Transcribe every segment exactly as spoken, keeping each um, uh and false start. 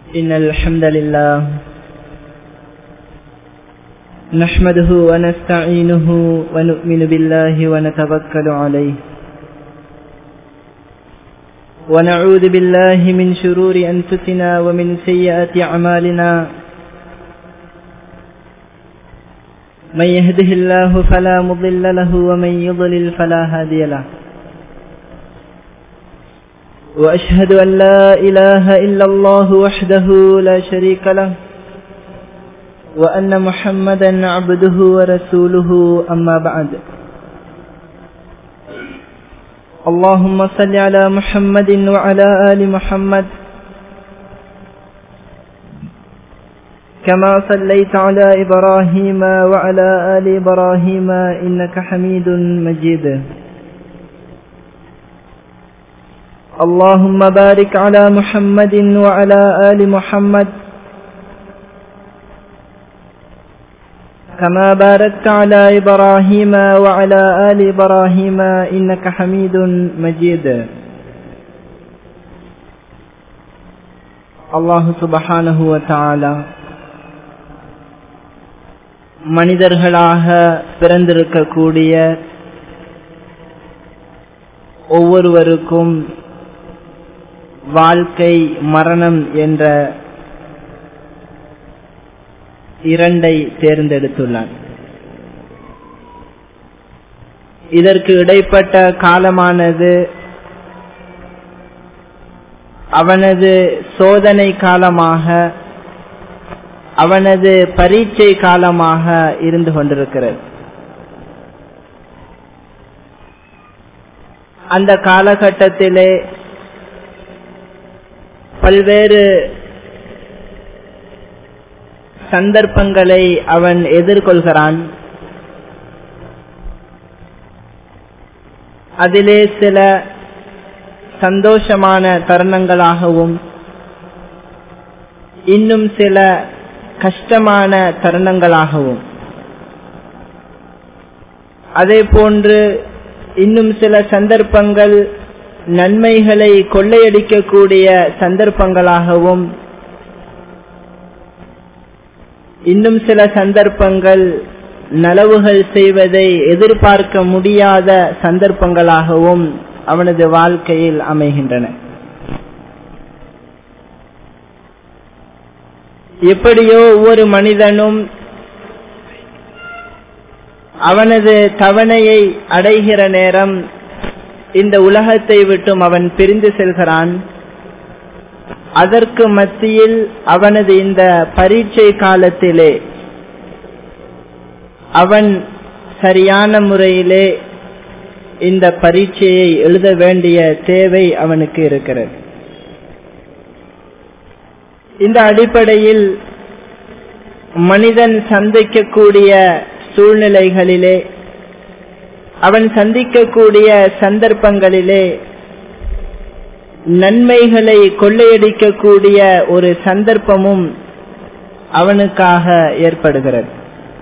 إن الحمد لله نحمده ونستعينه ونؤمن بالله ونتوكل عليه ونعوذ بالله من شرور أنفسنا ومن سيئات أعمالنا من يهده الله فلا مضل له ومن يضلل فلا هادي له وأشهد أن لا إله إلا الله وحده لا شريك له وأن محمدا عبده ورسوله أما بعد اللهم صل على محمد وعلى آل محمد كما صليت على إبراهيم وعلى آل إبراهيم إنك حميد مجيد اللهم بارك على محمد وعلى آل محمد كما باركت على إبراهيم وعلى آل إبراهيم إنك حميد مجيد الله سبحانه وتعالى மனிதர்களாக பிறந்திருக்கக்கூடிய ஒவ்வொருவருக்கும் வாழ்க்கை மரணம் என்ற இரண்டை தேர்ந்தெடுத்துள்ளான். இதற்கு இடைப்பட்ட காலமானது அவனது சோதனை காலமாக, அவனது பரீட்சை காலமாக இருந்து கொண்டிருக்கிறது. அந்த காலகட்டத்திலே பல்வேறு சந்தர்ப்பங்களை அவன் எதிர்கொள்கிறான். அதிலே சில சந்தோஷமான தருணங்களாகவும் இன்னும் சில கஷ்டமான தருணங்களாகவும், அதே போன்று இன்னும் சில சந்தர்ப்பங்கள் நன்மைகளை கொள்ளையடிக்கக்கூடிய சந்தர்ப்பங்களாகவும், இன்னும் சில சந்தர்ப்பங்கள் நலவுகள் செய்வதை எதிர்பார்க்க முடியாத சந்தர்ப்பங்களாகவும் அவனது வாழ்க்கையில் அமைகின்றன. எப்படியோ ஒவ்வொரு மனிதனும் அவனது தவணையை அடைகிற நேரம் இந்த உலகத்தை விட்டும் அவன் பிரிந்து செல்கிறான். அதற்கு மத்தியில் அவனது இந்த பரீட்சை காலத்திலே அவன் சரியான முறையிலே இந்த பரீட்சையை எழுத வேண்டிய தேவை அவனுக்கு இருக்கிறது. இந்த அடிப்படையில் மனிதன் சந்திக்கக்கூடிய சூழ்நிலைகளிலே, அவன் சந்திக்கக்கூடிய சந்தர்ப்பங்களிலே நன்மைகளை கொள்ளையடிக்கக்கூடிய ஒரு சந்தர்ப்பமும் அவனுக்காக ஏற்படுகிறது.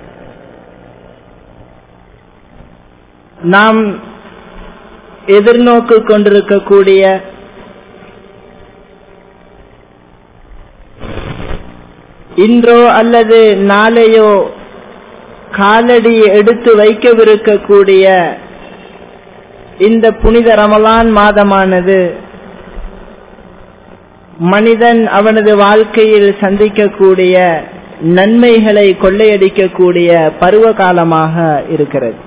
நாம் எதிர்நோக்கு கொண்டிருக்கக்கூடிய இன்றோ அல்லது நாளையோ காலடி எடுத்து வைக்கவிருக்கக்கூடிய இந்த புனித ரமலான் மாதமானது மனிதன் அவனது வாழ்க்கையில் சந்திக்கக்கூடிய நன்மைகளை கொள்ளையடிக்கக்கூடிய பருவ காலமாக இருக்கிறது.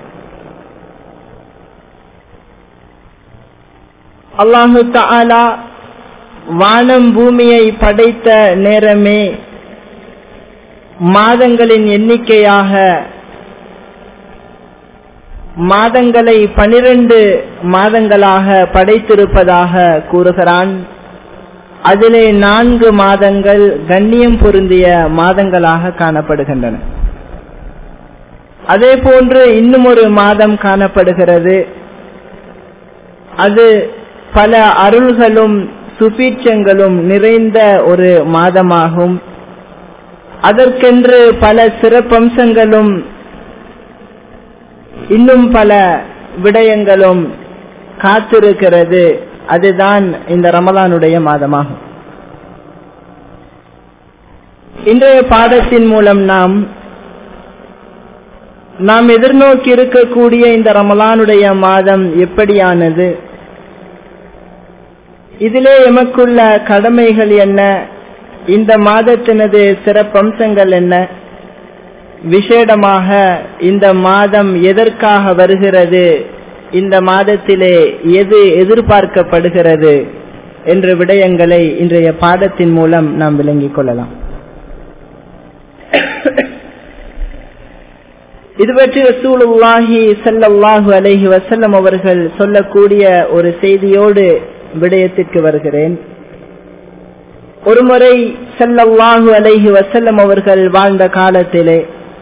அல்லாஹு தஆலா வானம் பூமியை படைத்த நேரமே மாதங்களின் எண்ணிக்கையாக மாதங்களை பனிரெண்டு மாதங்களாக படைத்திருப்பதாக கூறுகிறான். அதிலே நான்கு மாதங்கள் கண்ணியம் பொருந்திய மாதங்களாக காணப்படுகின்றன. அதே போன்று இன்னும் ஒரு மாதம் காணப்படுகிறது. அது பல அருள்களும் சுபீட்சங்களும் நிறைந்த ஒரு மாதமாகும். அதற்கென்று பல சிறப்பம்சங்களும் இன்னும் பல விடயங்களும் காத்திருக்கிறது. அதுதான் இந்த ரமலானுடைய மாதமாகும். இன்றைய பாடத்தின் மூலம் நாம் நாம் எதிர்நோக்கி இருக்கக்கூடிய இந்த ரமலானுடைய மாதம் எப்படியானது, இதிலே எமக்குள்ள கடமைகள் என்ன, இந்த மாதத்தினது சிறப்பம்சங்கள் என்ன, விசேடமாக இந்த மாதம் எதற்காக வருகிறது, இந்த மாதத்திலே எது எதிர்பார்க்கப்படுகிறது என்ற விடயங்களை இன்றைய பாடத்தின் மூலம் நாம் விளங்கிக் கொள்ளலாம். இது பற்றி ரசூலுல்லாஹி ஸல்லல்லாஹு அலைஹி வஸல்லம் அவர்கள் சொல்லக்கூடிய ஒரு செய்தியோடு விடயத்திற்கு வருகிறேன். ஒருமுறை ஸல்லல்லாஹு அலைஹி வஸல்லம் அவர்கள் வாழ்ந்த காலத்திலே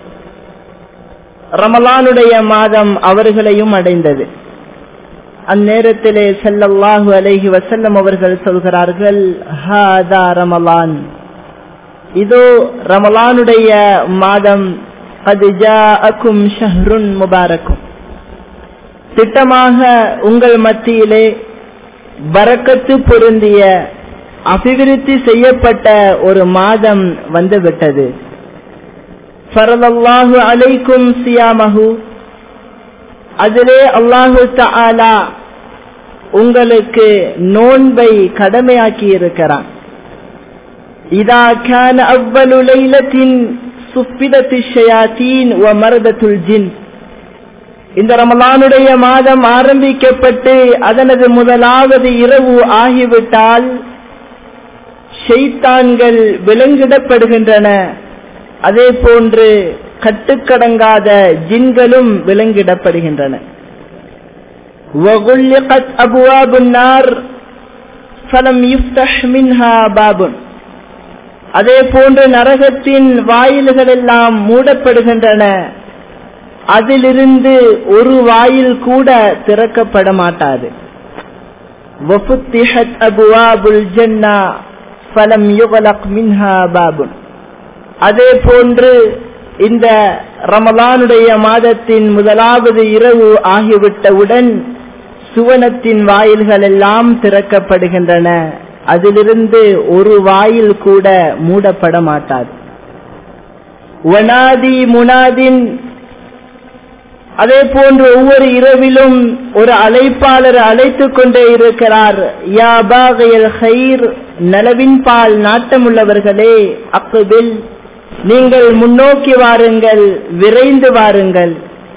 ரமலானுடைய மாதம் அவர்களையும் அடைந்தது. அந்நேரத்திலே ஸல்லல்லாஹு அலைஹி வஸல்லம் அவர்கள் சொல்கிறார்கள், ஹாதா ரமலான், இதோ ரமலானுடைய மாதம், கத் ஜாஅக்கும் ஷஹ்ருன் முபாரக்கும், திட்டமாக உங்கள் மத்தியிலே பரக்கத்து பொருந்திய அபிவிருத்தி செய்யப்பட்ட ஒரு மாதம் வந்துவிட்டது. ஃபரலல்லாஹு அலைக்கும் சியாமஹு, அதிலே அல்லாஹு தஆலா உங்களுக்கு நோன்பை கடமையாக்கி இருக்கிறான். இதா கான அவ்வலு லைலத்தின் சுஃபிதத்தி ஷயாத்தீன் வ மர்தத்துல் ஜின், இந்த ரமலானுடைய மாதம் ஆரம்பிக்கப்பட்டு அதனது முதலாவது இரவு ஆகிவிட்டால் ஷைத்தான்கள் விலங்கிடப்படுகின்றன, அதே போன்று கட்டுக்கடங்காத ஜின்களும் விலங்கிடப்படுகின்றன. வகுல்லிகத் அபுவாபுன் நார் ஃபலம் யுஃப்தஹ் மின்ஹா பாபுன், அதே போன்று நரகத்தின் வாயில்கள் எல்லாம் மூடப்படுகின்றன, அதிலிருந்து ஒரு வாயில் கூட திறக்கப்பட மாட்டாது. வஃபுத்திஹத் அபுவாபுல் ஜன்னா ஃபலம் யுக்லக் மின்ஹா பாபுன், அதே போன்று இந்த ரமலானுடைய மாதத்தின் முதலாவது இரவு ஆகிவிட்டவுடன் சுவனத்தின் வாயில்கள் எல்லாம் திறக்கப்படுகின்றன, அதிலிருந்து ஒரு வாயில் கூட மூடப்பட மாட்டாது. வனாதி முனாதின், அதே போன்று ஒவ்வொரு இரவிலும் ஒரு அழைப்பாளர் அழைத்துக் கொண்டே இருக்கிறார். யா பாகியல் கைர், நலவின் பால் நாட்டமுள்ளவர்களே, அக்பில், நீங்கள் முன்னோக்கி வாருங்கள், விரைந்து வாருங்கள்.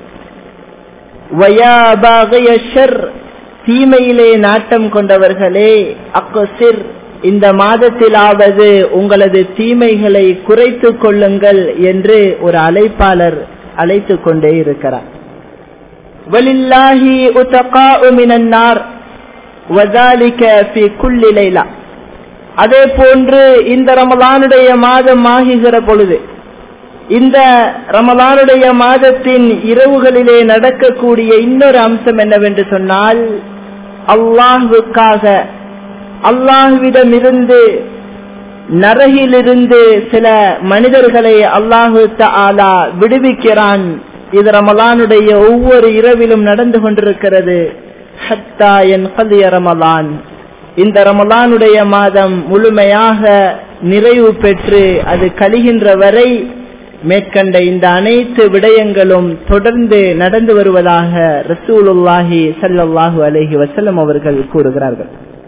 வயா பாகிய ஷர், தீமையிலே நாட்டம் கொண்டவர்களே, அக்ஸிர், இந்த மாதத்திலாவது உங்களது தீமைகளை குறைத்துக் கொள்ளுங்கள் என்று ஒரு அழைப்பாளர் அழைத்துக் கொண்டே இருக்கிறார். வலில்லாஹி உத்தகாஉ மினன் நார் வஸாலிக ஃபீ குல்லி லைலா, அதே போன்று இந்த ரமலானுடைய மாதம் ஆகிற பொழுது, இந்த ரமலானுடைய மாதத்தின் இரவுகளிலே நடக்கக்கூடிய இன்னொரு அம்சம் என்னவென்று சொன்னால், அல்லாஹ்வுக்காக அல்லாஹ்விடமிருந்து நரகிலிருந்து சில மனிதர்களை அல்லாஹு தஆலா விடுவிக்கிறான். இது ரமலானுடைய ஒவ்வொரு இரவிலும் நடந்து கொண்டிருக்கிறது. ஹத்தா யன்கலிய ரமலான், இந்த ரமலானுடைய மாதம் முழுமையாக நிறைவு பெற்று அது கழிகின்ற வரை மேற்கண்ட இந்த அனைத்து விடயங்களும் தொடர்ந்து நடந்து வருவதாக ரசூலுல்லாஹி ஸல்லல்லாஹு அலைஹி வஸல்லம் அவர்கள் கூறுகிறார்கள்.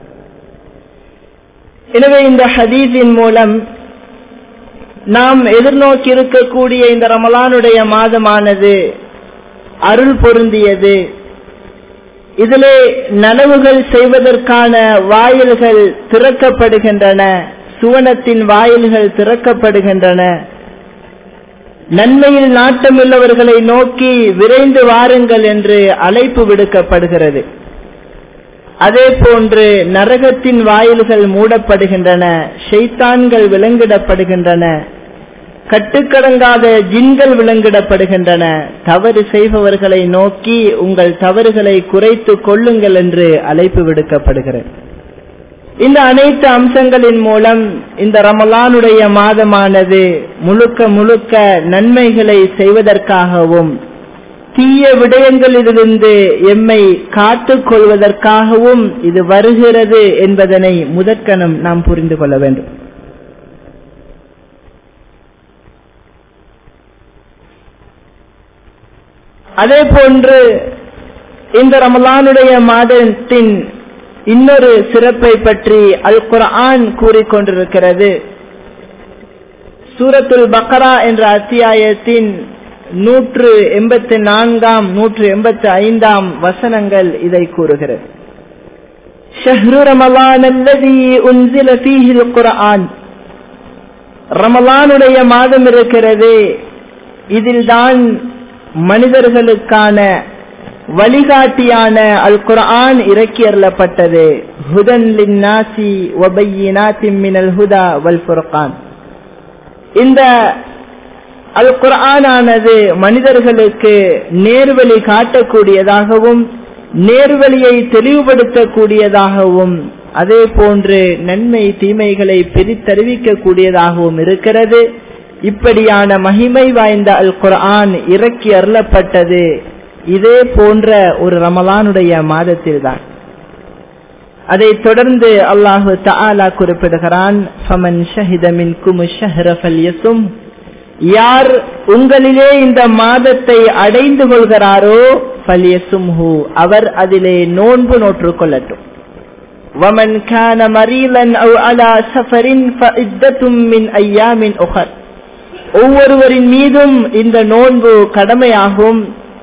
எனவே இந்த ஹதீஸின் மூலம் நாம் எதிர்நோக்கி இருக்கக்கூடிய இந்த ரமலானுடைய மாதமானது அருள் பொருந்தியது. இதிலே நனவுகள் செய்வதற்கான வாயில்கள் திறக்கப்படுகின்றன, சுவனத்தின் வாயில்கள் திறக்கப்படுகின்றன. நன்மையில் நாட்டமுள்ளவர்களை நோக்கி விரைந்து வாருங்கள் என்று அழைப்பு விடுக்கப்படுகிறது. அதே போன்று நரகத்தின் வாயில்கள் மூடப்படுகின்றன, ஷைத்தான்கள் விலங்கிடப்படுகின்றன, கட்டுக்கடங்காத ஜின்கள் விலங்கிடப்படுகின்றன. தவறு செய்பவர்களை நோக்கி உங்கள் தவறுகளை குறைத்து கொள்ளுங்கள் என்று அழைப்பு விடுக்கப்படுகிறது. இந்த அனைத்து அம்சங்களின் மூலம் இந்த ரமலானுடைய மாதமானது முழுக்க முழுக்க நன்மைகளை செய்வதற்காகவும் தீய விடயங்களிலிருந்து எம்மை காத்துக் கொள்வதற்காகவும் இது வருகிறது என்பதனை முதற்கணம் நாம் புரிந்து கொள்ள வேண்டும். அதே போன்று இந்த ரமலானுடைய மாதத்தின் இன்னொரு சிறப்பை பற்றி அல் குர்ஆன் கூறிக்கொண்டிருக்கிறது. சூரத்துல் பக்ரா என்ற அத்தியாயத்தின் நூற்று எண்பத்தி நான்காம் நூற்று எண்பத்தி ஐந்தாம் வசனங்கள் இதை கூறுகிறது. ஷஹ்ரு ரமலான் அல்லதி உன்சில ஃபீஹில் குர்ஆன், ரமலானுடைய மாதம் இருக்கிறது, இதில்தான் மனிதர்களுக்கான வழிகாட்டியான அல் குர்ஆன் இறக்கி அருளப்பட்டது. ஹுதன் லின்னாசி வ பையினாத்தின் மினல் ஹுதா வல் ஃபுர்கான். இந்த அல் குர்ஆனானது மனிதர்களுக்கு நேர்வழி காட்டக்கூடியதாகவும் நேர்வழியை தெளிவுபடுத்தக்கூடியதாகவும் அதே போன்று நன்மை தீமைகளை பிரித்தறிவிக்க கூடியதாகவும் இருக்கிறது. இப்படியான மகிமை வாய்ந்த அல் குர்ஆன் இறக்கி அருளப்பட்டது இதே போன்ற ஒரு ரமலானுடைய மாதத்தில்தான். அதை தொடர்ந்து அல்லாஹு தஆலா குறிப்பிடுகிறான், ஃபமன் ஷஹித மின்கும் ஷஹ்ர ஃபல்யஸும், யார் உங்களிலே இந்த மாதத்தை அடைந்து கொள்கிறாரோ ஃபல்யஸும்ஹு, அவர் அதிலே நோன்பு நோற்றுக் கொள்ளட்டும். வமன் கான மரீலன் அவ் அலா ஸஃபரின் ஃபஇத்தத்தும் மின் அய்யாமின் உஹர், ஒவ்வொருவரின் மீதும் இந்த நோன்பு கடமையாகும்.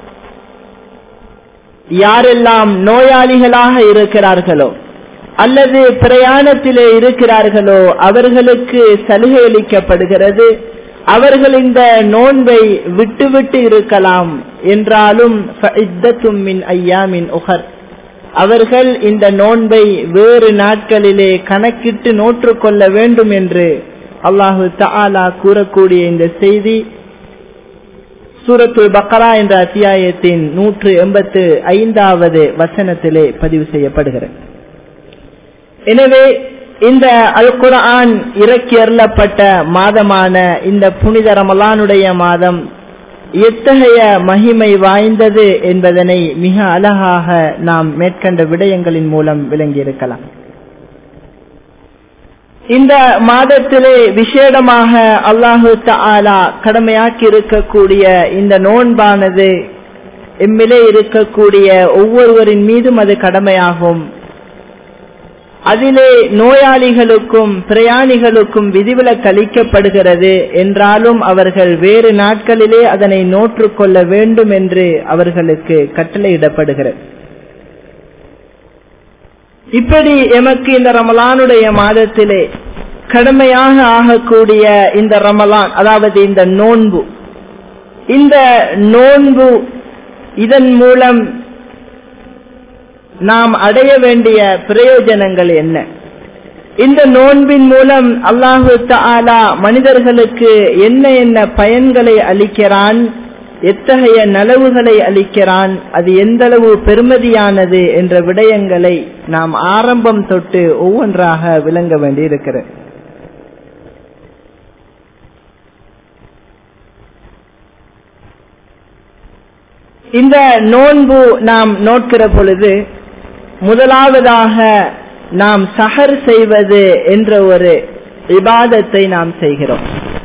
யாரெல்லாம் நோயாளிகளாக இருக்கிறார்களோ அல்லது பிரயாணத்திலே இருக்கிறார்களோ அவர்களுக்கு சலுகை அளிக்கப்படுகிறது. அவர்கள் இந்த நோன்பை விட்டுவிட்டு இருக்கலாம் என்றாலும் ஃபஇத்தத்தும் மின் அய்யாமின் உஹர், அவர்கள் இந்த நோன்பை வேறு நாட்களிலே கணக்கிட்டு நோற்றுக் கொள்ள வேண்டும் என்று அல்லாஹு தஆலா கூறக்கூடிய இந்த செய்தி சூரத்துல் பக்ரா என்ற அத்தியாயத்தின் நூற்று எண்பத்து ஐந்தாவது வசனத்திலே பதிவு செய்யப்படுகிறது. எனவே இந்த அல் குர்ஆன் இறக்கி அருளப்பட்ட மாதமான இந்த புனித ரமலானுடைய மாதம் எத்தகைய மகிமை வாய்ந்தது என்பதனை மிக அழகாக நாம் மேற்கண்ட விடயங்களின் மூலம் விளங்கியிருக்கலாம். இந்த மாதத்திலே விசேடமாக அல்லாஹு தஆலா கடமையாக்கி இருக்கக்கூடிய இந்த நோன்பானது எம்மிலே இருக்கக்கூடிய ஒவ்வொருவரின் மீதும் அது கடமையாகும். அதிலே நோயாளிகளுக்கும் பிரயாணிகளுக்கும் விதிவிலக்கு அளிக்கப்படுகிறது என்றாலும் அவர்கள் வேறு நாட்களிலே அதனை நோற்றுக் கொள்ள வேண்டும் என்று அவர்களுக்கு கட்டளையிடப்படுகிறது. இப்படி எமக்கு இந்த ரமலானுடைய மாதத்திலே கடமையாக ஆகக்கூடிய இந்த ரமலான், அதாவது இந்த நோன்பு, இந்த நோன்பு இதன் மூலம் நாம் அடைய வேண்டிய பிரயோஜனங்கள் என்ன? இந்த நோன்பின் மூலம் அல்லாஹு தஆலா மனிதர்களுக்கு என்ன என்ன பயன்களை அளிக்கிறான், எத்தகைய நலவுகளை அளிக்கிறான், அது எந்தளவு பெருமதியானது என்ற விடயங்களை நாம் ஆரம்பம் தொட்டு ஒவ்வொன்றாக விளங்க வேண்டி இருக்கிறது. இந்த நோன்பு நாம் நோக்கிற பொழுது முதலாவதாக நாம் சஹர் செய்வது என்ற ஒரு இபாதத்தை நாம் செய்கிறோம்.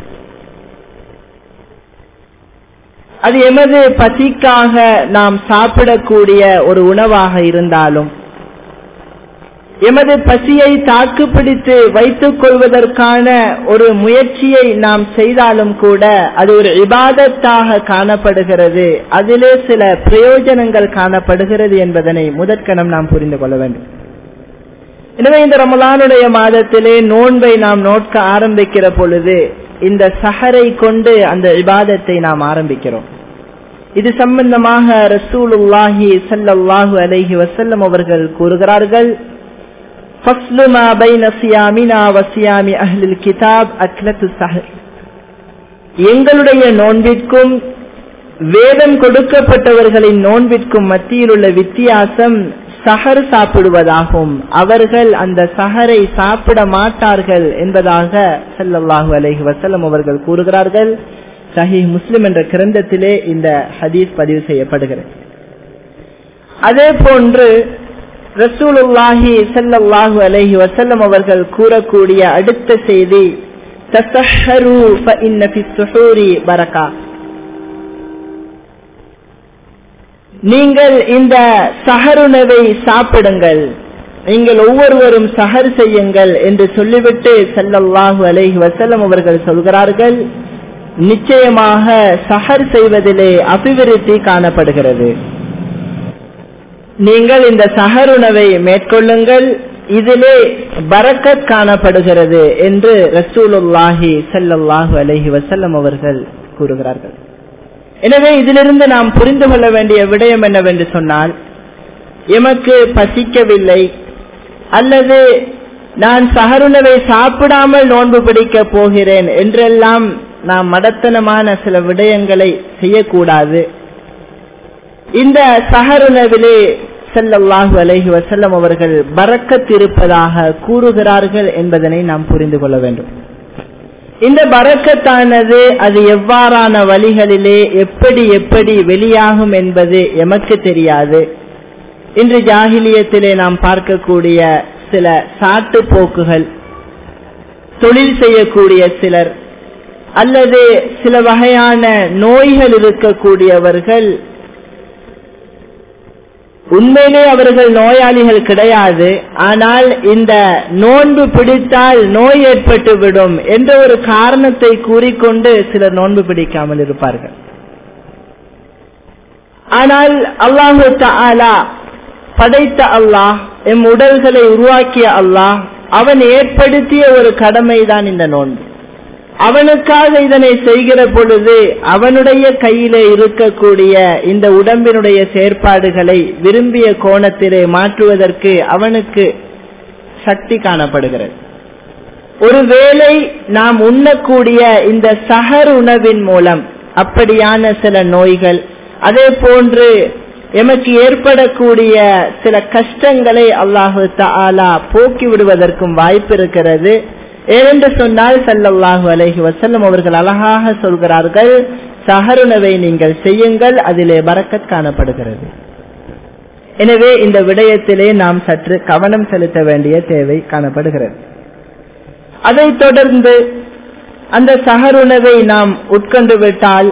அது எமது பசிக்காக நாம் சாப்பிடக்கூடிய ஒரு உணவாக இருந்தாலும், எமது பசியை தாக்குப்பிடித்து வைத்துக் கொள்வதற்கான ஒரு முயற்சியை நாம் செய்தாலும் கூட அது ஒரு இபாதத்தாக காணப்படுகிறது. அதிலே சில பிரயோஜனங்கள் காணப்படுகிறது என்பதனை முதற்கணம் நாம் புரிந்து கொள்ள வேண்டும். எனவே இந்த ரமலானுடைய மாதத்திலே நோன்பை நாம் நோக்க ஆரம்பிக்கிற பொழுது இந்த சஹரை கொண்டு அந்த இபாதத்தை நாம் ஆரம்பிக்கிறோம். இது சம்பந்தமாக ரசூலுல்லாஹி ஸல்லல்லாஹு அலைஹி வஸல்லம் அவர்கள் கூறுகிறார்கள், ஃபஸ்லு மா பைன சியாமினா வ சியாமி அஹ்லில் கிதாப் அக்லத்து ஸஹர், எங்களுடைய நோன்பிற்கும் வேதம் கொடுக்கப்பட்டவர்களின் நோன்பிற்கும் மத்தியில் உள்ள வித்தியாசம் சஹர் சாப்பிடுவதாகும். அவர்கள் அந்த சஹரை சாப்பிட மாட்டார்கள் என்பதாக ஸல்லல்லாஹு அலைஹி வஸல்லம் அவர்கள் கூறுகிறார்கள். சஹீஹ் முஸ்லிம் என்ற கிரந்தத்திலே இந்த ஹதீஸ் பதிவு செய்யப்படுகிறது. அதே போன்று ரசூலுல்லாஹி ஸல்லல்லாஹு அலைஹி வஸல்லம் அவர்கள் கூறக்கூடிய அடுத்த செய்தி, தஸஹரு ஃபஇன்ன ஃபிஸ் ஸுஹூரி பரக்கா, நீங்கள் இந்த சஹருணவை சாப்பிடுங்கள், நீங்கள் ஒவ்வொருவரும் சஹர் செய்யுங்கள் என்று சொல்லிவிட்டு ஸல்லல்லாஹு அலைஹி வஸல்லம் அவர்கள் சொல்கிறார்கள், நிச்சயமாக சஹர் செய்வதிலே அபிவிருத்தி காணப்படுகிறது. நீங்கள் இந்த சஹருணவை மேற்கொள்ளுங்கள், இதிலே பரக்கத் காணப்படுகிறது என்று ரசூலுல்லாஹி ஸல்லல்லாஹு அலைஹி வஸல்லம் அவர்கள் கூறுகிறார்கள். எனவே இதிலிருந்து நாம் புரிந்து கொள்ள வேண்டிய விடயம் என்னவென்று சொன்னால், எமக்கு பசிக்கவில்லை அல்லது நான் சஹருணவை சாப்பிடாமல் நோன்பு பிடிக்க போகிறேன் என்றெல்லாம் நாம் மடத்தனமான சில விடயங்களை செய்யக்கூடாது. இந்த சஹருணவிலே ஸல்லல்லாஹு அலைஹி வஸல்லம் அவர்கள் பரக்கத் இருப்பதாக கூறுகிறார்கள் என்பதனை நாம் புரிந்து கொள்ள வேண்டும். இந்த பரக்கத்தானது அது எவ்வாறான வழிகளிலே எப்படி எப்படி வெளியாகும் என்பது எமக்கு தெரியாது. இன்று ஜாஹிலியத்திலே நாம் பார்க்கக்கூடிய சில சாட்டு போக்குகள், தொழில் செய்யக்கூடிய சிலர் அல்லது சில வகையான நோய்கள் இருக்கக்கூடியவர்கள், உண்மையிலே அவர்கள் நோயாளிகள் கிடையாது, ஆனால் இந்த நோன்பு பிடித்தால் நோய் ஏற்பட்டு விடும் என்ற ஒரு காரணத்தை கூறிக்கொண்டு சிலர் நோன்பு பிடிக்காமல் இருப்பார்கள். ஆனால் அல்லாஹு தஆலா படைத்த அல்லாஹ், எம் உடல்களை உருவாக்கிய அல்லாஹ், அவன் ஏற்படுத்திய ஒரு கடமைதான் இந்த நோன்பு. அவனுக்காக இதனை செய்கிற பொழுது அவனுடைய கையிலே இருக்கக்கூடிய இந்த உடம்பினுடைய செயற்பாடுகளை விரும்பிய கோணத்திலே மாற்றுவதற்கு அவனுக்கு சக்தி காணப்படுகிறது. ஒருவேளை நாம் உண்ணக்கூடிய இந்த சஹர் உணவின் மூலம் அப்படியான சில நோய்கள், அதே போன்று எமக்கு ஏற்படக்கூடிய சில கஷ்டங்களை அல்லாஹு தஆலா போக்கி விடுவதற்கும் வாய்ப்பு இருக்கிறது. ஏனென்று சொன்னால் ஸல்லல்லாஹு அலைஹி வஸல்லம் அவர்கள் அழகாக சொல்கிறார்கள், சஹருணவை நீங்கள் செய்யுங்கள், அதிலே பரக்கத் காணப்படுகிறது. எனவே இந்த விடயத்திலே நாம் சற்று கவனம் செலுத்த வேண்டிய தேவை காணப்படுகிறது. அதைத் தொடர்ந்து அந்த சஹருணவை நாம் உட்கொண்டு விட்டால்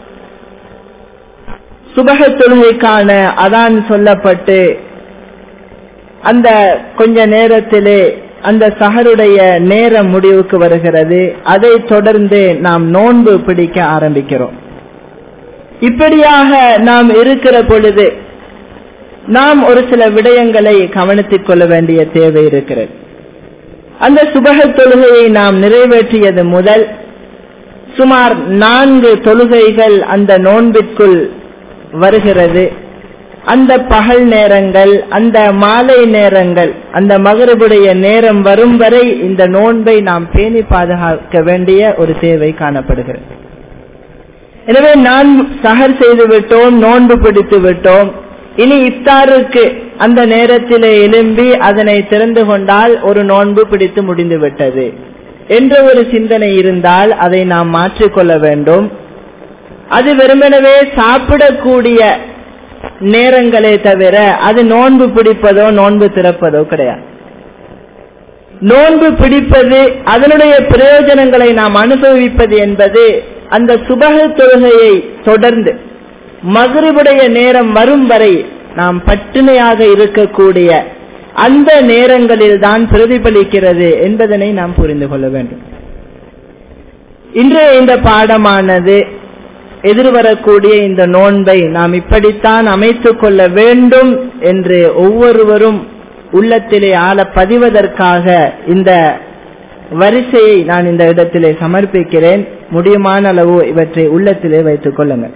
சுபஹ தொழுகைக்கான அதான் சொல்லப்பட்டு அந்த கொஞ்ச நேரத்திலே அந்த சஹருடைய நேரம் முடிவுக்கு வருகிறது. அதை தொடர்ந்து நாம் நோன்பு பிடிக்க ஆரம்பிக்கிறோம். இப்படியாக நாம் இருக்கிற பொழுது நாம் ஒரு சில விடயங்களை கவனித்துக் கொள்ள வேண்டிய தேவை இருக்கிறது. அந்த சுபஹ தொழுகையை நாம் நிறைவேற்றியது முதல் சுமார் நான்கு தொழுகைகள் அந்த நோன்பிற்குள் வருகிறது. அந்த பகல் நேரங்கள், அந்த மாலை நேரங்கள், அந்த மகரிபுடைய நேரம் வரும் வரை இந்த நோன்பை நாம் பேணி பாதுகாக்க வேண்டிய ஒரு தேவை காணப்படுகிறது. எனவே நான் சஹர் செய்து விட்டோம், நோன்பு பிடித்து விட்டோம், இனி இஃப்தாருக்கு அந்த நேரத்திலே எழும்பி அதனை திறந்து கொண்டால் ஒரு நோன்பு பிடித்து முடிந்து விட்டது என்ற ஒரு சிந்தனை இருந்தால் அதை நாம் மாற்றிக்கொள்ள வேண்டும். அது வெறுமனவே சாப்பிடக்கூடிய நேரங்களே தவிர அது நோன்பு பிடிப்பதோ நோன்பு திறப்பதோ கிடையாது. நோன்பு பிடிப்பது, அதனுடைய பிரயோஜனங்களை நாம் அனுபவிப்பது என்பது அந்த சுபஹ தொழுகையை தொடர்ந்து மக்ரிபுடைய நேரம் வரும் வரை நாம் பட்டினியாக இருக்கக்கூடிய அந்த நேரங்களில் தான் பிரதிபலிக்கிறது என்பதனை நாம் புரிந்து கொள்ள வேண்டும். இன்றைய இந்த பாடமானது எதிர்வரக்கூடிய இந்த நோன்பை நாம் இப்படித்தான் அமைத்துக் கொள்ள வேண்டும் என்று ஒவ்வொருவரும் உள்ளத்திலே ஆழ பதிவதற்காக இந்த வரிசையை நான் இந்த இடத்திலே சமர்ப்பிக்கிறேன். முடியுமான அளவு இவற்றை உள்ளத்திலே வைத்துக் கொள்ளுங்கள்.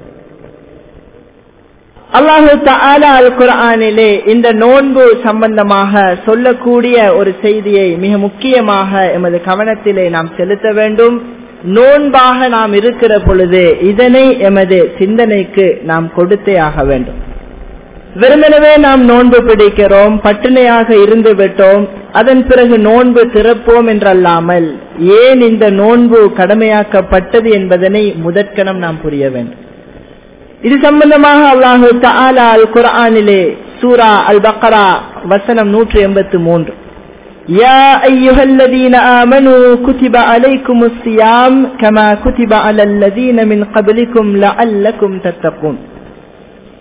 அல்லாஹு தஆலா அல் குர்ஆனிலே இந்த நோன்பு சம்பந்தமாக சொல்லக்கூடிய ஒரு செய்தியை மிக முக்கியமாக எமது கவனத்திலே நாம் செலுத்த வேண்டும். நோன்பாக நாம் இருக்கிற பொழுது இதனை எமது சிந்தனைக்கு நாம் கொடுத்தே ஆக வேண்டும். வெறுமனவே நாம் நோன்பு பிடிக்கிறோம், பட்டினியாக இருந்து விட்டோம், அதன் பிறகு நோன்பு திறப்போம் என்றல்லாமல் ஏன் இந்த நோன்பு கடமையாக்கப்பட்டது என்பதனை முதற்கணம் நாம் புரிய வேண்டும். இது சம்பந்தமாக அல்லாஹு தஆலா அல் குர்ஆனிலே சூரா அல் பக்ரா வசனம் நூற்று எண்பத்தி மூன்று, யா அய்யுஹல்லதீன ஆமனூ குதிப அலைக்குமுஸ் ஸியாம் கமா குதிப அலல்லதீன மின் கப்லிக்கும் லஅல்லக்கும் தத்தகூன்.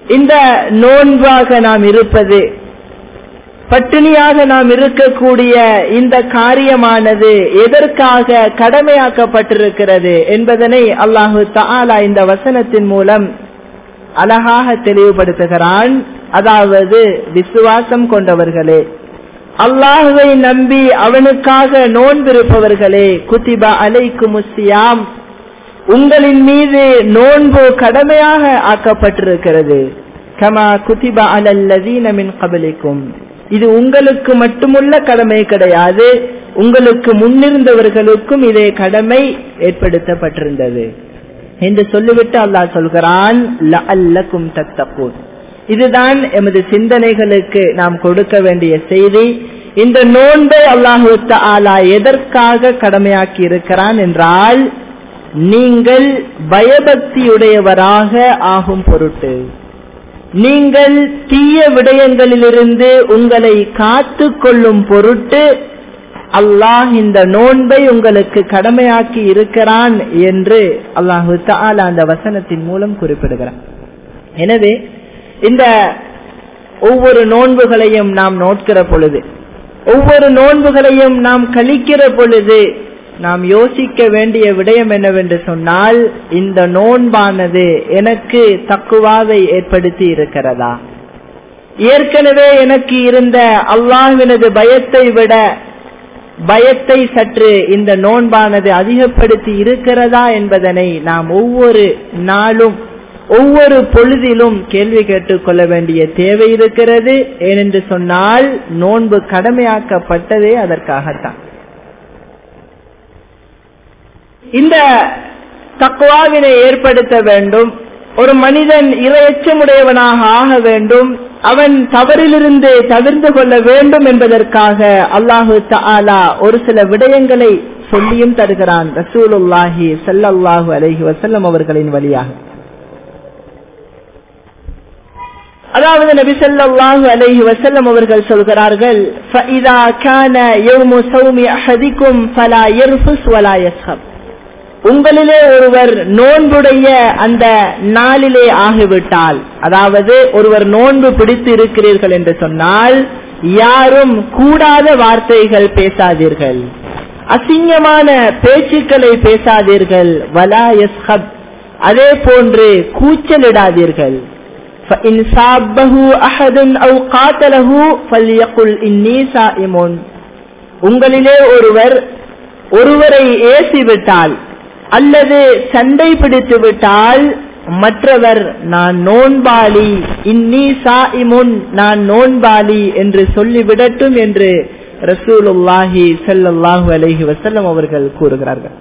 இந்த நோன்பாக நாம் இருப்பது, பட்டினியாக நாம் இருக்கக்கூடிய இந்த காரியமானது எதற்காக கடமையாக்கப்பட்டிருக்கிறது என்பதனை அல்லாஹு தஆலா இந்த வசனத்தின் மூலம் அழகாக தெளிவுபடுத்துகிறான். அதாவது, விசுவாசம் கொண்டவர்களே, அல்லாஹுவை நம்பி அவனுக்காக நோன்பிருப்பவர்களே, குதிப அலைக்குமுஸ் ஸியாம், உங்களின் மீது நோன்பு கடமையாக ஆக்கப்பட்டிருக்கிறது. கமா குதிப அலல்லதீன மின் கப்லிக்கும், இது உங்களுக்கு மட்டுமுள்ள கடமை கிடையாது, உங்களுக்கு முன்னிருந்தவர்களுக்கும் இதே கடமை ஏற்படுத்தப்பட்டிருந்தது என்று சொல்லிவிட்டு அல்லாஹ் சொல்கிறான், லஅல்லக்கும் தத்தகூன். இதுதான் எமது சிந்தனைகளுக்கு நாம் கொடுக்க வேண்டிய செய்தி. இந்த நோன்பை அல்லாஹு தஆலா எதற்காக கடமையாக்கி இருக்கிறான் என்றால், நீங்கள் பயபக்தியுடையவராக ஆகும் பொருட்டு, நீங்கள் தீய விடயங்களிலிருந்து உங்களை காத்து கொள்ளும் பொருட்டு அல்லாஹ் இந்த நோன்பை உங்களுக்கு கடமையாக்கி இருக்கிறான் என்று அல்லாஹு தஆலா அந்த வசனத்தின் மூலம் குறிப்பிடுகிறார். எனவே இந்த ஒவ்வொரு நோன்புகளையும் நாம் நோட்கிற பொழுது, ஒவ்வொரு நோன்புகளையும் நாம் கழிக்கிற பொழுது நாம் யோசிக்க வேண்டிய விடயம் என்னவென்று சொன்னால், இந்த நோன்பானது எனக்கு தக்குவாவை ஏற்படுத்தி இருக்கிறதா, ஏற்கனவே எனக்கு இருந்த அல்லாஹ்வினது பயத்தை விட பயத்தை சற்று இந்த நோன்பானது அதிகப்படுத்தி இருக்கிறதா என்பதனை நாம் ஒவ்வொரு நாளும் ஒவ்வொரு பொழுதிலும் கேள்வி கேட்டுக் கொள்ள வேண்டிய தேவை இருக்கிறது. ஏனென்று சொன்னால், நோன்பு கடமையாக்கப்பட்டதே அதற்காகத்தான். இந்த தக்வாவினை ஏற்படுத்த வேண்டும். ஒரு மனிதன் இறையச்சமுடையவனாக ஆக வேண்டும், அவன் தவறிலிருந்து தவிர்த்து கொள்ள வேண்டும் என்பதற்காக அல்லாஹு தஆலா ஒரு சில விடயங்களை சொல்லியும் தருகிறான் ரசூலுல்லாஹி ஸல்லல்லாஹு அலைஹி வஸல்லம் அவர்களின் வழியாக. அதாவது நபி ஸல்லல்லாஹு அலைஹி வஸல்லம் அவர்கள் சொல்கிறார்கள், ஃபஇதா கான யௌமு ஸௌமி அஹதிக்கும் ஃபலா யர்ஃபுஸ் வலா யஸ்ஹப், உங்களிலே ஒருவர் நோன்புடைய அந்த நாளிலே ஆகிவிட்டால், அதாவது ஒருவர் நோன்பு பிடித்து இருக்கிறீர்கள் என்று சொன்னால், யாரும் கூடாத வார்த்தைகள் பேசாதீர்கள், அசிங்கமான பேச்சுக்களை பேசாதீர்கள், வலா யஸ்ஹப், அதே போன்று கூச்சலிடாதீர்கள். فَإِنْ صَابَّهُ أَحَدٌ أَوْ قَاتَلَهُ فَلْيَقُلْ إِنِّي صَائِمٌ, உங்களிலே ஒருவர் ஒருவரை ஏசிவிட்டால் அல்லது சண்டை பிடித்து விட்டால் மற்றவர் நான் நோன்பாளி, இன்னி சாயிமுன், நான் நோன்பாளி என்று சொல்லிவிடட்டும் என்று ரசூலுல்லாஹி ஸல்லல்லாஹு அலைஹி வஸல்லம் அவர்கள் கூறுகிறார்கள்.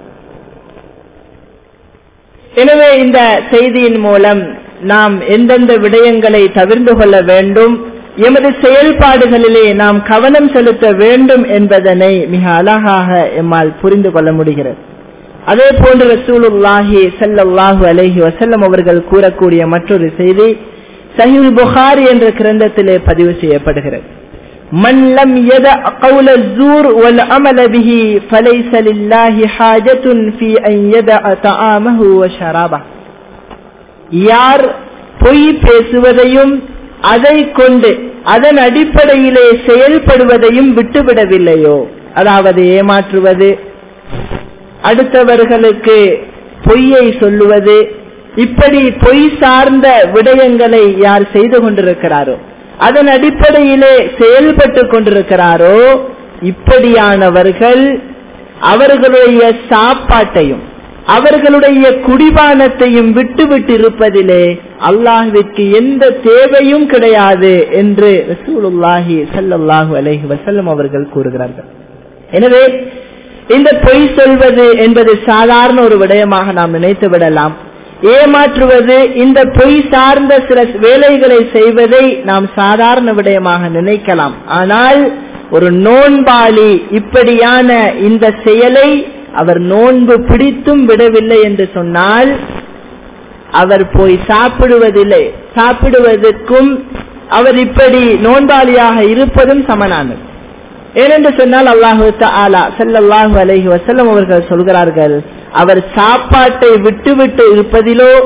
எனவே இந்த செய்தியின் மூலம் நாம் எந்தெந்த விடயங்களை தவிர்த்து கொள்ள வேண்டும், எமது செயல்பாடுகளிலே நாம் கவனம் செலுத்த வேண்டும் என்பதனை மிக அழகாக எம்மால் புரிந்து கொள்ள முடிகிறது. அதே போன்று ரசூலுல்லாஹி ஸல்லல்லாஹு அலைஹி வஸல்லம் அவர்கள் கூறக்கூடிய மற்றொரு செய்தி சஹீஹ் புகாரி என்ற கிரந்தத்திலே பதிவு செய்யப்படுகிறது. மன் லம் யத கௌல ஸூர் வல் அமல் பிஹி ஃபலைஸ லில்லாஹி ஹாஜத்துன் ஃபீ அன் யத தஆமஹு வ ஷராபஹு, யார் பொய் பேசுவதையும் அதை கொண்டு அதன் அடிப்படையிலே செயல்படுவதையும் விட்டுவிடவில்லையோ, அதாவது ஏமாற்றுவது, அடுத்தவர்களுக்கு பொய்யை சொல்லுவது, இப்படி பொய் சார்ந்த விடயங்களை யார் செய்து கொண்டிருக்கிறாரோ, அதன் அடிப்படையிலே செயல்பட்டு கொண்டிருக்கிறாரோ, இப்படியானவர்கள் அவர்களுடைய சாப்பாட்டையும் அவர்களுடைய குடிபானத்தையும் விட்டுவிட்டு இருப்பதிலே அல்லாஹ்விற்கு எந்த தேவையும் கிடையாது என்று ரசூலுல்லாஹி ஸல்லல்லாஹு அலைஹி வஸல்லம் அவர்கள் கூறுகிறார்கள். எனவே இந்த பொய் சொல்வது என்பது சாதாரண ஒரு விடயமாக நாம் நினைத்து விடலாம். ஏமாற்றுவது, இந்த பொய் சார்ந்த சில வேலைகளை செய்வதை நாம் சாதாரண விடயமாக நினைக்கலாம். ஆனால் ஒரு நோன்பாளி இப்படியான இந்த செயலை அவர் நோன்பு பிடித்தும் விடவில்லை என்று சொன்னால், அவர் போய் சாப்பிடுவதில்லை, சாப்பிடுவதற்கும் அவர் இப்படி நோன்பாளியாக இருப்பதும் சமனானது. ஏனென்று சொன்னால் அல்லாஹு தஆலா ஸல்லல்லாஹு அலைஹி வஸல்லம் அவர்கள் சொல்கிறார்கள், அவர் சாப்பாட்டை விட்டுவிட்டு இருப்பதிலோ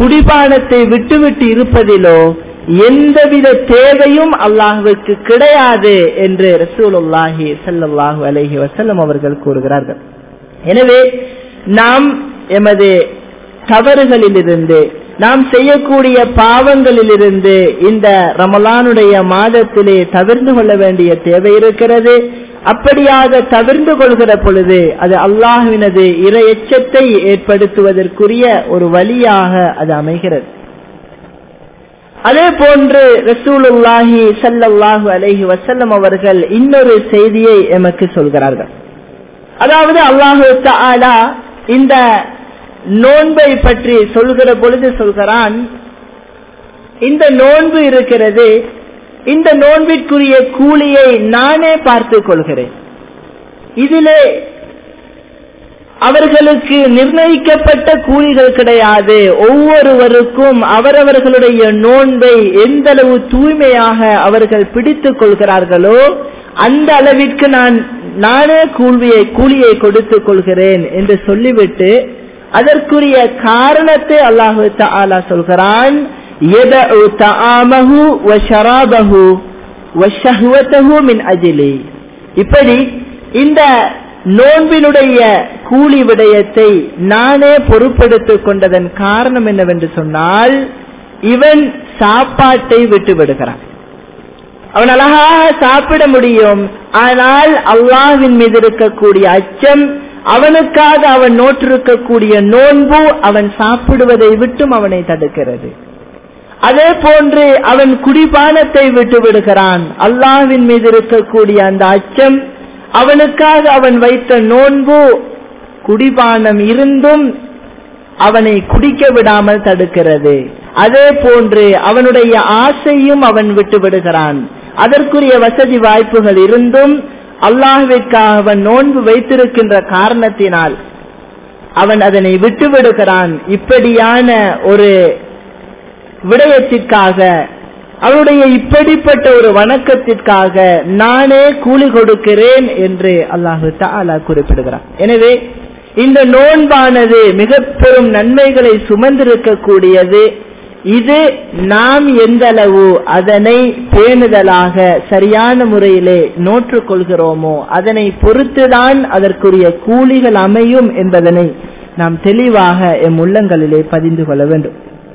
குடிபானத்தை விட்டுவிட்டு இருப்பதிலோ எந்தவித தேவையும் அல்லாஹ்வுக்கு கிடையாது என்று ரசூலுல்லாஹி ஸல்லல்லாஹு அலைஹி வஸல்லம் அவர்கள் கூறுகிறார்கள். எனவே நாம் எமது தவறுகளிலிருந்து, நாம் செய்யக்கூடிய பாவங்களிலிருந்து இந்த ரமலானுடைய மாதத்திலே தவிர்ந்து கொள்ள வேண்டிய தேவை இருக்கிறது. அப்படியாக தவிர்ந்து கொள்கிற பொழுது அது அல்லாஹ்வினது இறை எச்சத்தை ஏற்படுத்துவதற்குரிய ஒரு வழியாக அது அமைகிறது. அதே போன்று ரசூலுல்லாஹி ஸல்லல்லாஹு அலைஹி வஸல்லம் அவர்கள் இன்னொரு செய்தியை எமக்கு சொல்கிறார்கள். அதாவது அல்லாஹு தஆலா இந்த நோன்பை பற்றி சொல்கிற பொழுது சொல்கிறான், இந்த நோன்பு இருக்கிறது, இந்த நோன்பிற்குரிய கூலியை நானே பார்த்துக் கொள்கிறேன். இதிலே அவர்களுக்கு நிர்ணயிக்கப்பட்ட கூலிகள் கிடையாது. ஒவ்வொருவருக்கும் அவரவர்களுடைய நோன்பை எந்த அளவு தூய்மையாக அவர்கள் பிடித்துக் கொள்கிறார்களோ அந்த அளவிற்கு நான் நானே கூலியை கூலியை கொடுத்துக் கொள்கிறேன் என்று சொல்லிவிட்டு அதற்குரிய காரணத்தை அல்லாஹு தஆலா சொல்கிறான், யதஉ தஆமஹு வ ஷராபஹு வ ஷஹ்வதஹு மின் அஜ்லி. இப்படி இந்த நோன்பினுடைய கூலி விடயத்தை நானே பொறுப்பெடுத்துக் கொண்டதன் காரணம் என்னவென்று சொன்னால், இவன் சாப்பாட்டை விட்டு விடுகிறான். அவன் அழகாக சாப்பிட முடியும், ஆனால் அல்லாஹ்வின் மீது இருக்கக்கூடிய அச்சம், அவனுக்காக அவன் நோற்றிருக்கக்கூடிய நோன்பு அவன் சாப்பிடுவதை விட்டும் அவனை தடுக்கிறது. அதே போன்று அவன் குடிபானத்தை விட்டு விடுகிறான். அல்லாஹ்வின் மீது இருக்கக்கூடிய அந்த அச்சம், அவனுக்காக அவன் வைத்த நோன்பு குடிபானம் இருந்தும் அவனை குடிக்க விடாமல் தடுக்கிறது. அதே போன்று அவனுடைய ஆசையும் அவன் விட்டு விடுகிறான். அதற்குரிய வசதி வாய்ப்புகள் இருந்தும் அல்லாஹ்விற்காக அவன் நோன்பு வைத்திருக்கின்ற காரணத்தினால் அவன் அதனை விட்டு விடுகிறான். இப்படியான ஒரு விடயத்திற்காக, அவருடைய இப்படிப்பட்ட ஒரு வணக்கத்திற்காக நானே கூலி கொடுக்கிறேன் என்று அல்லாஹு தஆலா குறிப்பிடுகிறார். எனவே இந்த நோன்பானது மிக பெரும் நன்மைகளை சுமந்திருக்கக்கூடியது. இது நாம் எந்த அளவு அதனை பேணுதலாக சரியான முறையிலே நோற்றுக் கொள்கிறோமோ அதனை பொறுத்துதான் அதற்குரிய கூலிகள் அமையும் என்பதனை நாம் தெளிவாக எம் உள்ளங்களிலே பதிந்து கொள்ள வேண்டும்.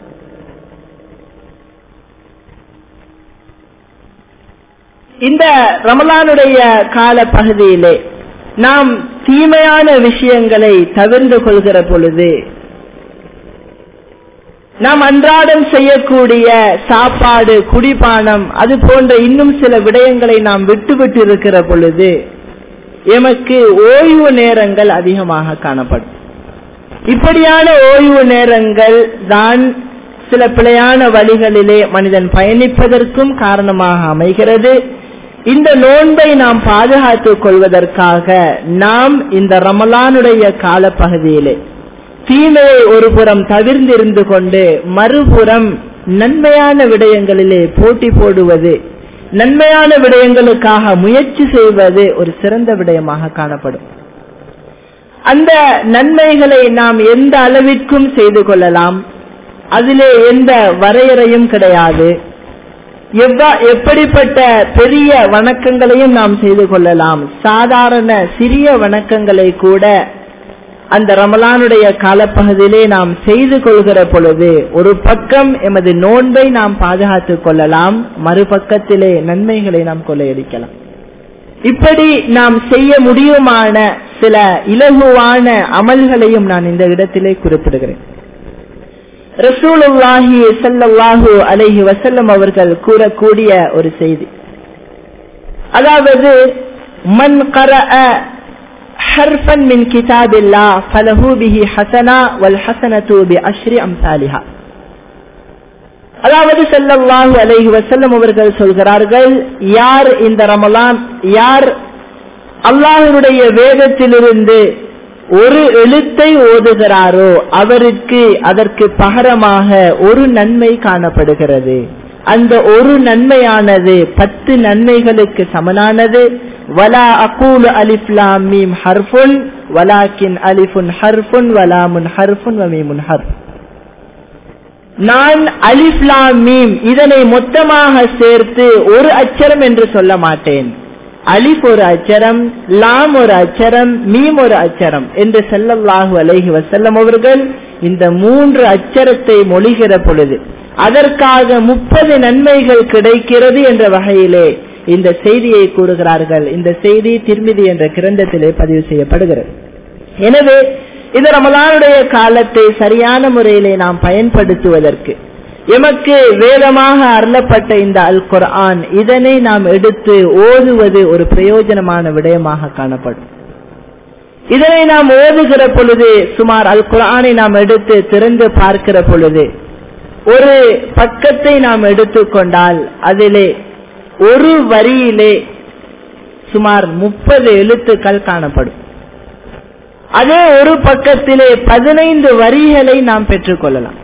இந்த ரமலானுடைய கால பகுதியிலே நாம் தீமையான விஷயங்களை தவிர்த்து கொள்கிற பொழுது, நாம் அன்றாடம் செய்யக்கூடிய சாப்பாடு, குடிபானம், அது போன்ற இன்னும் சில விடயங்களை நாம் விட்டுவிட்டு இருக்கிற பொழுது எமக்கு ஓய்வு நேரங்கள் அதிகமாக காணப்படும். இப்படியான ஓய்வு நேரங்கள் தான் சில பிழையான வழிகளிலே மனிதன் பயணிப்பதற்கும் காரணமாக அமைகிறது. இந்த நோன்பை நாம் பாதுகாத்துக் கொள்வதற்காக நாம் இந்த ரமலானுடைய கால பகுதியிலே தீமையை ஒரு புறம் தவிர்ந்திருந்து கொண்டு மறுபுறம் நன்மையான விடயங்களிலே போட்டி போடுவது, நன்மையான விடயங்களுக்காக முயற்சி செய்வது ஒரு சிறந்த விடயமாக காணப்படும். அந்த நன்மைகளை நாம் எந்த அளவிற்கும் செய்து கொள்ளலாம், அதிலே எந்த வரையறையும் கிடையாது. எவ்வா எப்படிப்பட்ட பெரிய வணக்கங்களையும் நாம் செய்து கொள்ளலாம். சாதாரண சிறிய வணக்கங்களை கூட அந்த ரமலானுடைய காலப்பகுதியிலே நாம் செய்து கொள்கிற பொழுது ஒரு பக்கம் எமது நோன்பை நாம் பாதுகாத்துக் கொள்ளலாம், மறுபக்கத்திலே நன்மைகளை நாம் கொள்ளையடிக்கலாம். இப்படி நாம் செய்ய முடியுமான சில இலகுவான அமல்களையும் நான் இந்த இடத்திலே குறிப்பிடுகிறேன். ரசூலுல்லாஹி ஸல்லல்லாஹு அலைஹி வஸல்லம் அவர்கள் கூறக்கூடிய ஒரு செய்தி, அதாவது மன் கரஅ ஹர்ஃபன் மின் கிதாபில்லாஹ் ஃபலஹு பிஹி ஹஸனா வல் ஹஸனது பிஅஷ்ரி அம்சாலிஹா. அதாவது ஸல்லல்லாஹு அலைஹி வஸல்லம் அவர்கள் சொல்கிறார்கள், யார் இந்த ரமலான், யார் அல்லாஹ்வுடைய வேதத்திலிருந்து ஒரு எழுத்தை ஓதுகிறாரோ அவருக்கு அதற்கு பகரமாக ஒரு நன்மை காணப்படுகிறது. அந்த ஒரு நன்மையானது பத்து நன்மைகளுக்கு சமனானது. வலா அகூலு அலிஃப் லாம் மீம் ஹர்ஃபுன் வலாக்கின் அலிஃபுன் ஹர்ஃபுன் வலாமுன் ஹர்ஃபுன் வ மீமுன் ஹர்ஃப். நான் அலிஃப் லாம் மீம் இதனை மொத்தமாக சேர்த்து ஒரு அச்சரம் என்று சொல்ல மாட்டேன். அலிஃப் ஒரு அச்சரம், லாம் ஒரு அச்சரம், மீம் ஒரு அச்சரம் என்று ஸல்லல்லாஹு அலைஹி வஸல்லம் அவர்கள் இந்த மூன்று அச்சரத்தை மொழிகிற பொழுது அதற்காக முப்பது நன்மைகள் கிடைக்கிறது என்ற வகையிலே இந்த செய்தியை கூறுகிறார்கள். இந்த செய்தி திர்மிதி என்ற கிரந்தத்திலே பதிவு செய்யப்படுகிறது. எனவே இந்த ரமலானுடைய காலத்தை சரியான முறையிலே நாம் பயன்படுத்துவதற்கு எமக்கு வேதமாக அருளப்பட்ட இந்த அல் குர்ஆன் இதனை நாம் எடுத்து ஓதுவது ஒரு பிரயோஜனமான விடயமாக காணப்படும். இதனை நாம் ஓதுகிற பொழுது சுமார் அல் குர்ஆனை நாம் எடுத்து திறந்து பார்க்கிற பொழுது ஒரு பக்கத்தை நாம் எடுத்துக்கொண்டால் அதிலே ஒரு வரியிலே சுமார் முப்பது எழுத்துக்கள் காணப்படும். அதே ஒரு பக்கத்திலே பதினைந்து வரிகளை நாம் பெற்றுக் கொள்ளலாம்.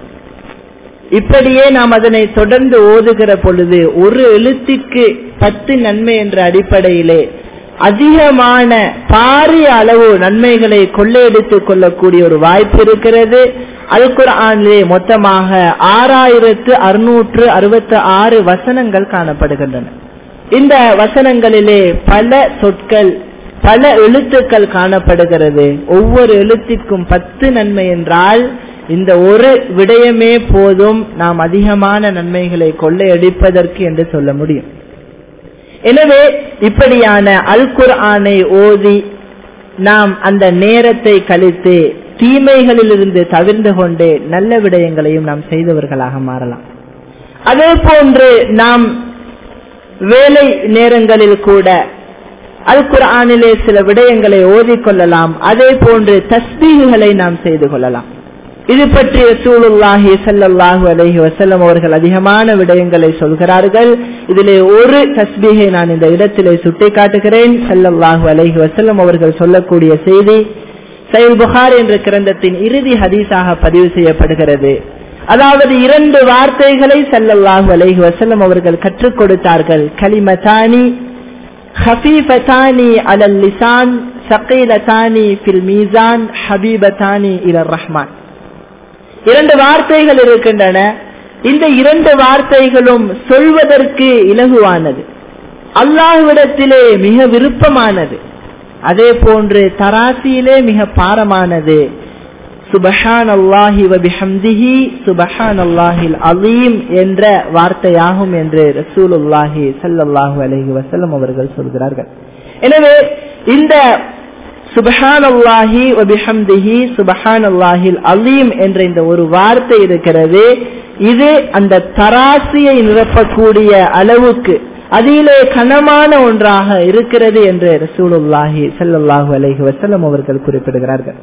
இப்படியே நாம் அதனை தொடர்ந்து ஓதுகிற பொழுது ஒரு எழுத்துக்கு பத்து நன்மை என்ற அடிப்படையிலே அதிகமான பாரிய அளவு நன்மைகளை கொள்ளையடித்துக் கொள்ளக்கூடிய ஒரு வாய்ப்பு இருக்கிறது. அல் குர்ஆனிலே மொத்தமாக ஆறாயிரத்து அறுநூற்று அறுபத்தி ஆறு வசனங்கள் காணப்படுகின்றன. இந்த வசனங்களிலே பல சொற்கள் பல எழுத்துக்கள் காணப்படுகிறது. ஒவ்வொரு எழுத்திற்கும் பத்து நன்மை என்றால் இந்த ஒரு விடயமே போதும் நாம் அதிகமான நன்மைகளை கொள்ளையடிப்பதற்கு என்று சொல்ல முடியும். எனவே இப்படியான அல் குர்ஆனை ஓதி நாம் அந்த நேரத்தை கழித்து தீமைகளில் இருந்து தவிர்ந்து கொண்டு நல்ல விடயங்களையும் நாம் செய்தவர்களாக மாறலாம். அதே போன்று நாம் வேலை நேரங்களில் கூட அல் குர்ஆனிலே சில விடயங்களை ஓதிக்கொள்ளலாம். அதே போன்று தஸ்பீஹ்களை நாம் செய்து கொள்ளலாம். இது பற்றி ரசூலுல்லாஹி ஸல்லல்லாஹு அலைஹி வஸல்லம் அவர்கள் அதிகமான விடயங்களை சொல்கிறார்கள். இதிலே ஒரு தஸ்பீஹை நான் இந்த இடத்திலே சுட்டி காட்டுகிறேன். ஸல்லல்லாஹு அலைஹி வஸல்லம் அவர்கள் சொல்லக்கூடிய செய்தி சஹீஹ் புகாரி என்ற கிரந்தத்தின் இறுதி ஹதீஸாக பதிவு செய்யப்படுகிறது. அதாவது இரண்டு வார்த்தைகளை ஸல்லல்லாஹு அலைஹி வஸல்லம் அவர்கள் கற்றுக் கொடுத்தார்கள். கலிமதானி ஹஃபீஃபதானி அலல் லிசான் ஸகீலதானி ஃபில் மீசான் ஹபீபதானி இலர் ரஹ்மான். இரண்டு வார்த்தைகள் இருக்கின்றன. இந்த இரண்டு வார்த்தைகளும் சொல்வதற்கு இலகுவானது, அல்லாஹ்விடத்திலே மிக விருப்பமானது, அதே போன்று தராசியிலே மிக பாரமானது. சுப்ஹானல்லாஹி வ பிஹம்திஹி சுப்ஹானல்லாஹில் அஸீம் என்ற வார்த்தையாகும் என்று ரசூலுல்லாஹி ஸல்லல்லாஹு அலைஹி வஸல்லம் அவர்கள் சொல்கிறார்கள். எனவே இந்த சுப்ஹானல்லாஹி வ பிஹம்திஹி சுப்ஹானல்லாஹில் அஸீம் என்ற இந்த ஒரு வார்த்தை இருக்கிறது. இது அந்த தராசியை நிரப்பக்கூடிய அளவுக்கு அதிலே கனமான ஒன்றாக இருக்கிறது என்று ரசூலுல்லாஹி ஸல்லல்லாஹு அலைஹி வஸல்லம் அவர்கள் குறிப்பிடுகிறார்கள்.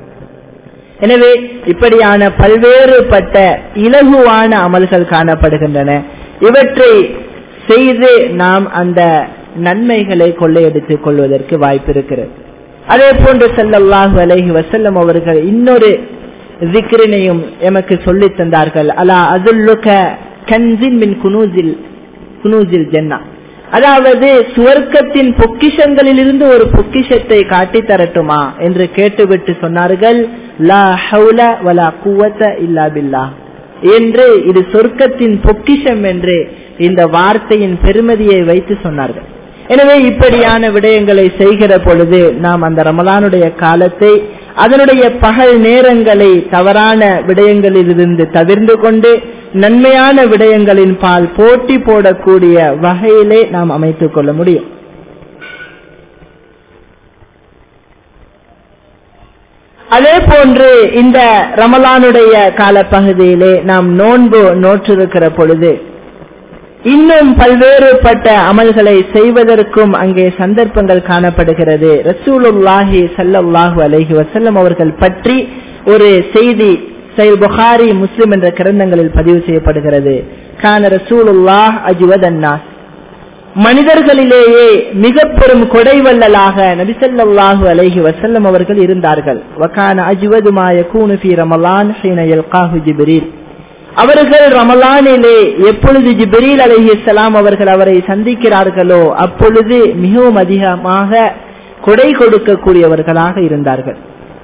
எனவே இப்படியான பல்வேறுபட்ட இலகுவான அமல்கள் காணப்படுகின்றன. இவற்றை செய்து நாம் அந்த நன்மைகளை கொள்ளையடித்துக் கொள்வதற்கு வாய்ப்பு இருக்கிறது. அதே போன்று ஸல்லல்லாஹு அலைஹி வஸல்லம் அவர்கள் இன்னொரு ذிக்ரினையும் எமக்கு சொல்லித் தந்தார்கள். அலா அதுல்லுக கன்ஸின் மின் குனூஸில் குனூஸில் ஜன்னah, அதாவது சுவர்க்கத்தின் பொக்கிஷங்களில் இருந்து ஒரு பொக்கிஷத்தை காட்டி தரட்டுமா என்று கேட்டுவிட்டு சொன்னார்கள், லா ஹவுல வலா குவத இல்லா பில்லாஹ் என்று. இது சொர்க்கத்தின் பொக்கிஷம் என்று இந்த வார்த்தையின் பெருமதியை வைத்து சொன்னார்கள். எனவே இப்படியான விடயங்களை செய்கிற பொழுது நாம் அந்த ரமலானுடைய காலத்தை அதனுடைய பகல் நேரங்களை தவறான விடயங்களில் இருந்து தவிர்ந்து கொண்டு நன்மையான விடயங்களின் பால் போட்டி போடக்கூடிய வகையிலே நாம் அமைத்துக் கொள்ள முடியும். அதே போன்று இந்த ரமலானுடைய காலப்பகுதியிலே நாம் நோன்பு நோற்றிருக்கிற பொழுது இன்னும் பல்வேறுபட்ட அமல்களை செய்வதற்கும் அங்கே சந்தர்ப்பங்கள் காணப்படுகிறது. ரசூலுல்லாஹி ஸல்லல்லாஹு அலைஹி வஸல்லம் அவர்கள் பற்றி ஒரு செய்தி சஹீஹ் புகாரி முஸ்லிம் என்ற கிரந்தங்களில் பதிவு செய்யப்படுகிறது. கான ரசூலுல்லாஹ் அஜ்வதன் நாஸ், மனிதர்களிலேயே மிக பெரும் கொடைவள்ளலாக நபி ஸல்லல்லாஹு அலைஹி வஸல்லம் அவர்கள் இருந்தார்கள். வகான அஜ்வது மா யகூனு ஃபீ ரமலான் ஹீன யல்காஹு ஜிப்ரீல், அவர்கள் ரமலானிலே எப்பொழுது ஜிப்ரீல் அலைஹிஸ்ஸலாம் அவர்கள் அவரை சந்திக்கிறார்களோ அப்பொழுது மிகவும் அதிகமாக கொடை கொடுக்கக்கூடியவர்களாக இருந்தார்கள்.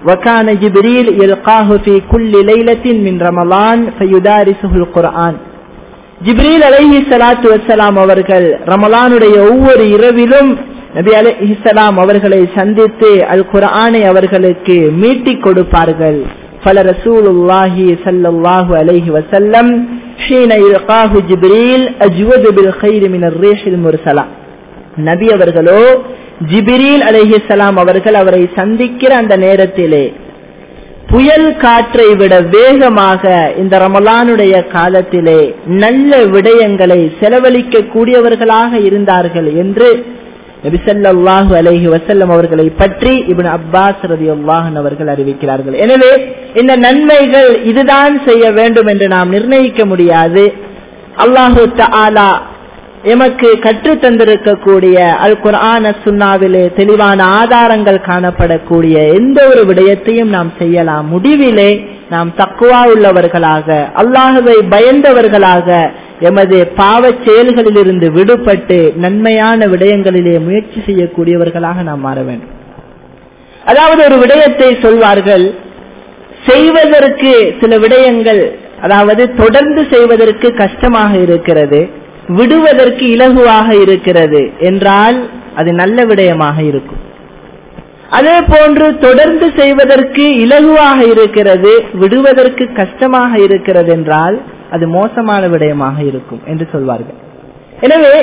وكان جبريل يلقاه في كل ليلة من رمضان فيدارسه القرآن. ஜிப்ரீல் அலைஹிஸ்ஸலாத்து வஸ்ஸலாம் அவர்கள் ரமலானுடைய ஒவ்வொரு இரவிலும் நபி அலைஹிஸ்ஸலாம் அவர்களை சந்தித்து அல் குர்ஆனை அவர்களுக்கு மீட்டிக் கொடுப்பார்கள். ஃபல ரசூலுல்லாஹி ஸல்லல்லாஹு அலைஹி வஸல்லம் ஹீன இல்காஹு ஜிப்ரீல் அஜ்வது பில் கைர் மின் அர்-ரீஹில் முர்ஸலா. நபி அவர்களோ ஜிப்ரீல் அலைஹிஸ்ஸலாம் அவர்கள் அவரை சந்திக்கிற அந்த நேரத்திலே புயல் காற்றை விட வேகமாக இந்த ரமலானுடைய காலத்திலே நல்ல விடயங்களை செலவழிக்க கூடியவர்களாக இருந்தார்கள் என்று நபி ஸல்லல்லாஹு அலைஹி வஸல்லம் அவர்களை பற்றி இப்னு அப்பாஸ் ரலியல்லாஹு அன்ஹு அவர்கள் அறிவிக்கிறார்கள். எனவே இந்த நன்மைகள் இதுதான் செய்ய வேண்டும் என்று நாம் நிர்ணயிக்க முடியாது. அல்லாஹு தஆலா எமக்கு கற்று தந்திருக்கக்கூடிய அல் குர்ஆன் சுன்னாவிலே தெளிவான ஆதாரங்கள் காணப்படக்கூடிய எந்த ஒரு விடயத்தையும் நாம் செய்யலாம். முடிவிலே நாம் தக்வா உள்ளவர்களாக அல்லாஹ்வை பயந்தவர்களாக எமது பாவ செயல்களிலிருந்து விடுபட்டு நன்மையான விடயங்களிலே முயற்சி செய்யக்கூடியவர்களாக நாம் மாற வேண்டும். அதாவது ஒரு விடயத்தை சொல்வார்கள், செய்வதற்கு சில விடயங்கள் அதாவது தொடர்ந்து செய்வதற்கு கஷ்டமாக இருக்கிறது, விடுவதற்கு இலகுவாக இருக்கிறது என்றால் அது நல்ல விடயமாக இருக்கும். அதே போன்று தொடர்ந்து செய்வதற்கு இலகுவாக இருக்கிறது, விடுவதற்கு கஷ்டமாக இருக்கிறது என்றால் அது மோசமான விடயமாக இருக்கும் என்று சொல்வார்கள். எனவே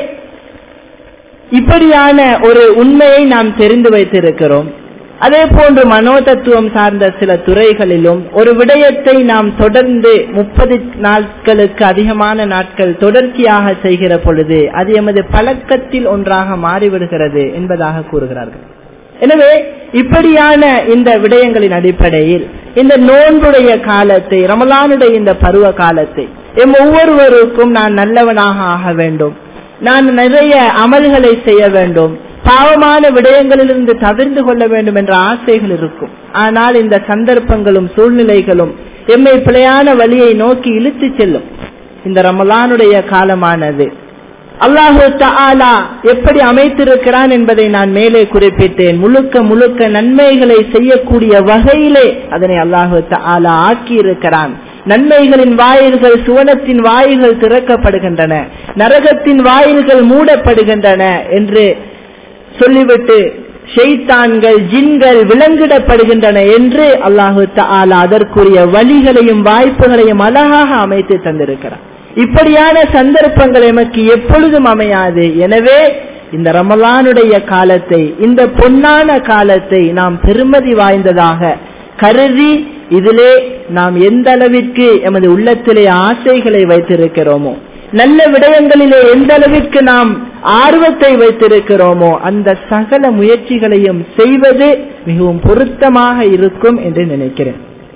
இப்படியான ஒரு உண்மையை நாம் தெரிந்து வைத்திருக்கிறோம். அதே போன்று மனோதத்துவம் சார்ந்த சில துறைகளிலும் ஒரு விடயத்தை நாம் தொடர்ந்து முப்பது நாட்களுக்கு அதிகமான நாட்கள் தொடர்ச்சியாக செய்கிற பொழுது அது எமது பழக்கத்தில் ஒன்றாக மாறிவிடுகிறது என்பதாக கூறுகிறார்கள். எனவே இப்படியான இந்த விடயங்களின் அடிப்படையில் இந்த நோன்புடைய காலத்தை, ரமலானுடைய இந்த பருவ காலத்தை எம் ஒவ்வொருவருக்கும் நான் நல்லவனாக ஆக வேண்டும், நான் நிறைய அமல்களை செய்ய வேண்டும், பாவமான விடயங்களிலிருந்து தவிர்த்து கொள்ள வேண்டும் என்ற ஆசைகள் இருக்கும். ஆனால் இந்த சந்தர்ப்பங்களும் சூழ்நிலைகளும் எம்மை பிழையான வழியை நோக்கி இழுத்து செல்லும். இந்த ரமலானுடைய காலமானது அல்லாஹு தஆலா எப்படி அமைத்திருக்கிறான் என்பதை நான் மேலே குறிப்பிட்டேன். முழுக்க முழுக்க நன்மைகளை செய்யக்கூடிய வகையிலே அதனை அல்லாஹு தஆலா ஆக்கி இருக்கிறான். நன்மைகளின் வாயில்கள், சுவனத்தின் வாயில்கள் திறக்கப்படுகின்றன, நரகத்தின் வாயில்கள் மூடப்படுகின்றன என்று சொல்லிவிட்டு ஷைத்தான்கள், ஜின்கள் விலங்கிடப்படுகின்றன என்று அல்லாஹு தஆலா அதற்குரிய வழிகளையும் வாய்ப்புகளையும் அழகாக அமைத்து தந்திருக்கிறார். இப்படியான சந்தர்ப்பங்கள் எமக்கு எப்பொழுதும் அமையாது. எனவே இந்த ரமலானுடைய காலத்தை, இந்த பொன்னான காலத்தை நாம் பெருமதி வாய்ந்ததாக கருதி இதிலே நாம் எந்த அளவிற்கு எமது உள்ளத்திலே ஆசைகளை வைத்திருக்கிறோமோ, நல்ல விடயங்களிலே எந்த அளவிற்கு நாம் ஆர்வத்தை வைத்திருக்கிறோமோ அந்த சகல முயற்சிகளையும் செய்வது மிகவும் பொருத்தமாக இருக்கும் என்று நினைக்கிறேன்.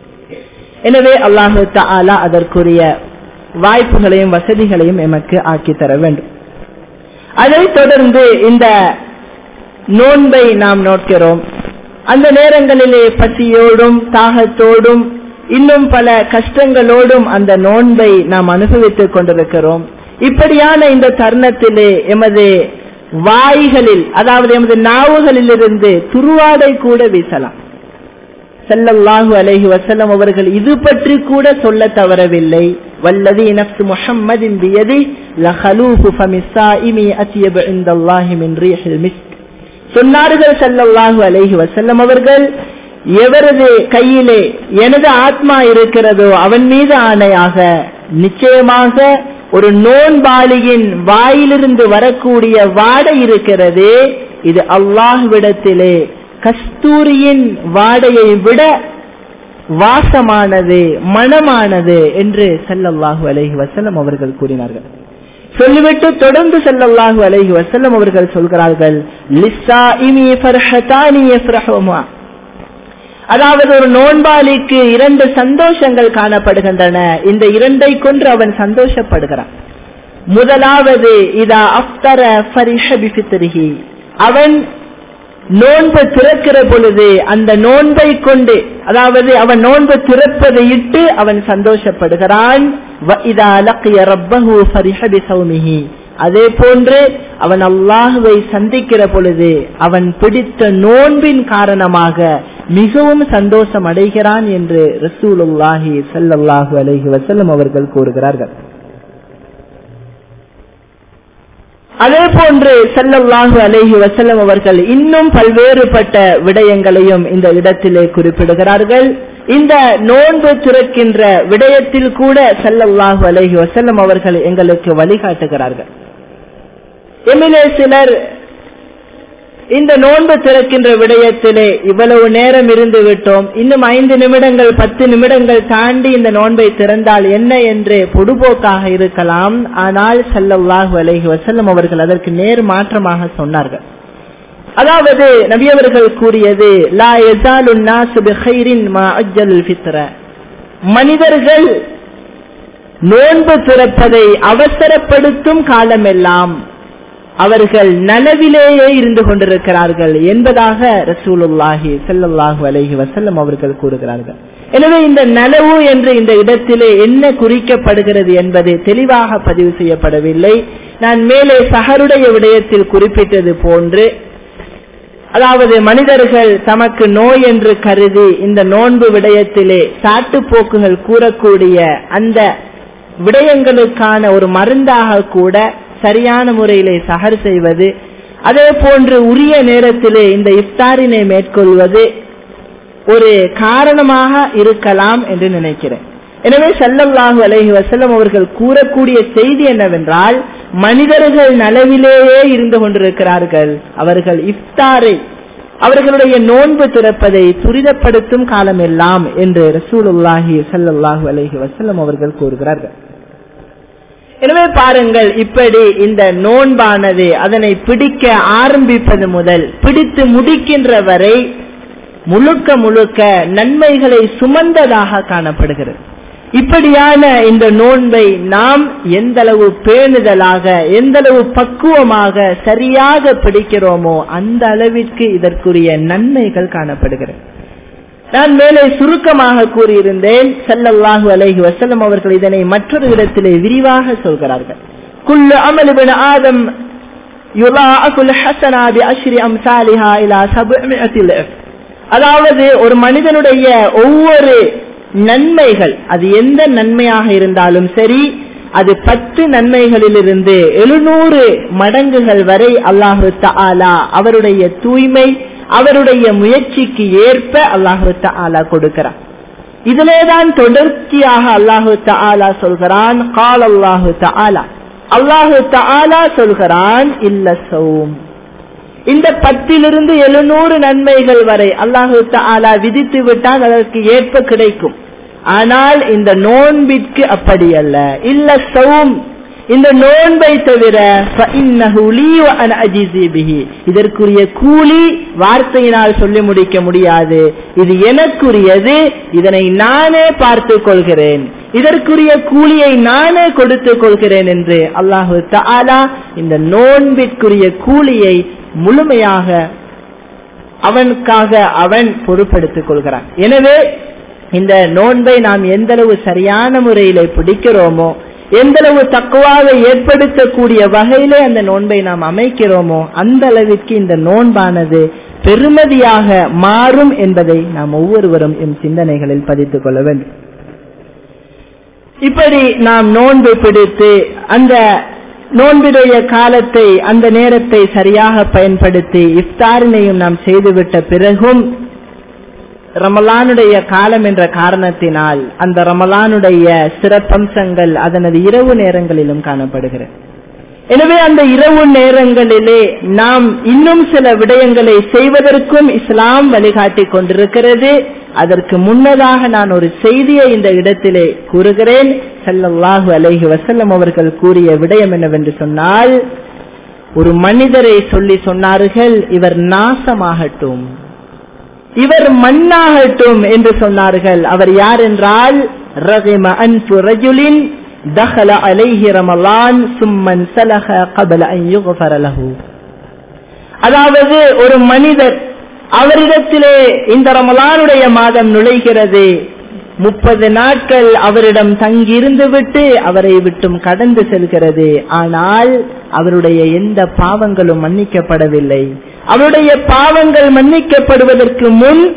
எனவே அல்லாஹு தஆலா அதற்குரிய வாய்ப்புகளையும் வசதிகளையும் எமக்கு ஆக்கி தர வேண்டும். அதை தொடர்ந்து இந்த நோன்பை நாம் நோக்கிறோம். அந்த நேரங்களிலே பசியோடும் தாகத்தோடும் இன்னும் பல கஷ்டங்களோடும் அந்த நோன்பை நாம் அனுபவித்துக் கொண்டிருக்கிறோம். இப்படியான இந்த தருணத்திலே எமது வாய்களில், அதாவது எமது நாவுகளில் இருந்து துருவாடை கூட வீசலாம். ஸல்லல்லாஹு அலைஹி வஸல்லம் அவர்கள் இது பற்றி கூட சொல்ல தவறவில்லை. வல்லதி நஃப்ஸு முஹம்மதின் பியதி லஹலூஃபு ஃபமிஸ்ஸாயிமி அத்யபு இன்தல்லாஹி மின் ரீஹில் மிஸ்க். சொன்னார்கள் ஸல்லல்லாஹு அலைஹி வஸல்லம் அவர்கள், எவரது கையிலே எனது ஆத்மா இருக்கிறதோ அவன் மீது ஆணையாக, நிச்சயமாக ஒரு நோன்பாளியின் வாயிலிருந்து வரக்கூடிய வாடை இருக்கிறது, இது அல்லாஹ்விடத்திலே கஸ்தூரியின் வாடையை விட வாசமானது, மனமானது என்று ஸல்லல்லாஹு அலைஹி வஸல்லம் அவர்கள் கூறினார்கள். சொல்லிவிட்டு தொடர்ந்து ஸல்லல்லாஹு அலைஹி வஸல்லம் அவர்கள் சொல்கிறார்கள், லிஸ்ஸாயிமி ஃபர்ஹதானி யஃப்ரஹுமா. அதாவது ஒரு நோன்பாளிக்கு இரண்டு சந்தோஷங்கள் காணப்படுகின்றன, இந்த இரண்டை கொண்டு அவன் சந்தோஷப்படுகிறான். முதலாவது, இதா அஃப்தர ஃபரிஹ பிஃபித்ரிஹி, அவன் நோன்பு திறக்கிற பொழுது அந்த நோன்பை கொண்டு, அதாவது அவன் நோன்பு திறப்பதை இட்டு அவன் சந்தோஷப்படுகிறான். வஇதா லக்கிய ரப்பஹு ஃபரிஹ பிஸௌமிஹி, அதே போன்று அவன் அல்லாஹ்வை சந்திக்கிற பொழுது அவன் பிடித்த நோன்பின் காரணமாக மிகவும் சந்தோஷம் அடைகிறான் என்று ரசூலுல்லாஹி ஸல்லல்லாஹு அலைஹி வஸல்லம் அவர்கள் கூறுகிறார்கள். அதே போன்று ஸல்லல்லாஹு அலைஹி வஸல்லம் அவர்கள் இன்னும் பல்வேறுபட்ட விடயங்களையும் இந்த இடத்திலே குறிப்பிடுகிறார்கள். இந்த நோன்பு திறக்கின்ற விடயத்தில் கூட ஸல்லல்லாஹு அலைஹி வஸல்லம் அவர்கள் எங்களுக்கு வழிகாட்டுகிறார்கள். எம்மிலே சிலர் இந்த நோன்பு திறக்கின்ற விடயத்திலே இவ்வளவு நேரம் இருந்து விட்டோம், இன்னும் ஐந்து நிமிடங்கள் பத்து நிமிடங்கள் தாண்டி இந்த நோன்பை திறந்தால் என்ன என்று பொதுபோக்காக இருக்கலாம். ஆனால் ஸல்லல்லாஹு அலைஹி வஸல்லம் அவர்கள் அதற்கு நேர் மாற்றமாக சொன்னார்கள். அதாவது நபி அவர்கள் கூறியது, லா யஸாலுன் நாஸு பிகைரின் மா அஜ்ஜலுல் ஃபித்ர, மனிதர்கள் நோன்பு திறப்பதை அவசரப்படுத்தும் காலமெல்லாம் அவர்கள் நனவிலேயே இருந்து கொண்டிருக்கிறார்கள் என்பதாக ரசூலுல்லாஹி ஸல்லல்லாஹு அலைஹி வஸல்லம் அவர்கள் கூறுகிறார்கள். எனவே இந்த நனவு என்று இந்த இடத்திலே என்ன குறிக்கப்படுகிறது என்பது தெளிவாக பதிவு செய்யப்படவில்லை. நான் மேலே சஹருடைய விடயத்தில் குறிப்பிட்டது போன்று, அதாவது மனிதர்கள் தமக்கு நோய் என்று கருதி இந்த நோன்பு விடயத்திலே சாட்டுப்போக்குகள் கூறக்கூடிய அந்த விடயங்களுக்கான ஒரு மருந்தாக கூட சரியான முறையிலே சஹர் செய்வது, அதே போன்று உரிய நேரத்திலே இந்த இஃப்தாரினை மேற்கொள்வது ஒரு காரணமாக இருக்கலாம் என்று நினைக்கிறேன். எனவே ஸல்லல்லாஹு அலைஹி வஸல்லம் அவர்கள் கூறக்கூடிய செய்தி என்னவென்றால், மனிதர்கள் நலவிலேயே இருந்து கொண்டிருக்கிறார்கள், அவர்கள் இஃப்தாரை அவர்களுடைய நோன்பு திறப்பதை துரிதப்படுத்தும் காலம் எல்லாம் என்று ரசூலுல்லாஹி ஸல்லல்லாஹு அலைஹி வஸல்லம் அவர்கள் கூறுகிறார்கள். எனவே பாருங்கள், இப்படி இந்த நோன்பானது அதனை பிடிக்க ஆரம்பிப்பது முதல் பிடித்து முடிக்கின்ற வரை முழுக்க முழுக்க நன்மைகளை சுமந்ததாக காணப்படுகிறது. இப்படியான இந்த நோன்பை நாம் எந்த அளவு பேணுதலாக எந்த அளவு பக்குவமாக சரியாக பிடிக்கிறோமோ அந்த அளவிற்கு இதற்குரிய நன்மைகள் காணப்படுகிறது. நான் மேலே சுருக்கமாக கூறியிருந்தேன், ஸல்லல்லாஹு அலைஹி வஸல்லம் அவர்கள் இதனை மற்றொரு இடத்திலே விரிவாக சொல்கிறார்கள். குல்லு அமல் இப்னு ஆதம் யுலாஅஃபுல் ஹஸனா பிஅஷ்ரி அம்சாலிஹா இலா சப்இமிஅத்தி ضعف. அதாவது ஒரு மனிதனுடைய ஒவ்வொரு நன்மைகள், அது எந்த நன்மையாக இருந்தாலும் சரி, அது பத்து நன்மைகளிலிருந்து எழுநூறு மடங்குகள் வரை அல்லாஹு தஆலா அவருடைய தூய்மை அவருடைய முயற்சிக்கு ஏற்ப அல்லாஹு தஆலா கொடுக்கிறார். இதிலேதான் தொடர்ச்சியாக அல்லாஹு தஆலா சொல்கிறான், கால் அல்லாஹு தஆலா, அல்லாஹு தஆலா சொல்கிறான், இல்ல ஸௌம். இந்த பத்திலிருந்து எழுநூறு நன்மைகள் வரை அல்லாஹு தஆலா விதித்து விட்டால் அதற்கு ஏற்ப கிடைக்கும். ஆனால் இந்த நோன்பிற்கு அப்படி அல்ல. இல்ல ஸௌம், இந்த நோன்பை தவிர இதற்குரிய கூலி வார்த்தையினால் சொல்லி முடிக்க முடியாது. இது எனக்குரியது, இதனை நானே பார்த்துக் கொள்கிறேன், இதற்குரிய கூலியை நானே கொடுத்துக் கொள்கிறேன் என்று அல்லாஹு தஆலா இந்த நோன்பிற்குரிய கூலியை முழுமையாக அவனுக்காக அவன் பொறுப்பெடுத்துக் கொள்கிறான். எனவே இந்த நோன்பை நாம் எந்த அளவு சரியான முறையிலே பிடிக்கிறோமோ, எந்த அளவு தக்குவாவை ஏற்படுத்தக்கூடிய வகையிலே அந்த நோன்பை நாம் அமைக்கிறோமோ அந்த அளவிற்கு இந்த நோன்பானது பெருமதியாக மாறும் என்பதை நாம் ஒவ்வொருவரும் எம் சிந்தனைகளில் பதித்துக் கொள்ள வேண்டும். இப்படி நாம் நோன்பு பிடித்து அந்த நோன்பிடைய காலத்தை அந்த நேரத்தை சரியாக பயன்படுத்தி இஃப்தாரினையும் நாம் செய்துவிட்ட பிறகும் ரமலானுடைய காலம் என்ற காரணத்தினால் அந்த ரமலானுடைய சிறப்பம்சங்கள் அதனது இரவு நேரங்களிலும் காணப்படுகிறது. எனவே அந்த இரவு நேரங்களிலே நாம் இன்னும் சில விடயங்களை செய்வதற்கும் இஸ்லாம் வழிகாட்டி கொண்டிருக்கிறது. அதற்கு முன்னதாக நான் ஒரு செய்தியை இந்த இடத்திலே கூறுகிறேன். ஸல்லல்லாஹு அலைஹி வஸல்லம் அவர்கள் கூறிய விடயம் என்னவென்று சொன்னால், ஒரு மனிதரை சொல்லி சொன்னார்கள், இவர் நாசமாகட்டும், இவர் மண்ணாகட்டும் என்று சொன்னார்கள். அவர் யார் என்றால், ரகிம அன்ஃபு ரஜுலின் தஹல அலைஹி ரமலான் சும்மன் சலஹ கபல அன் யுக்ஃபர லஹு. அதாவது ஒரு மனிதர், அவரிடத்திலே இந்த ரமலானுடைய மாதம் நுழைகிறது, முப்பது நாட்கள் அவரிடம் தங்கியிருந்து விட்டு அவரை விட்டும் கடந்து செல்கிறது. ஆனால் அவருடைய எந்த பாவங்களும் மன்னிக்கப்படவில்லை. அவருடைய பாவங்கள் மன்னிக்கப்படுவதற்கு முன்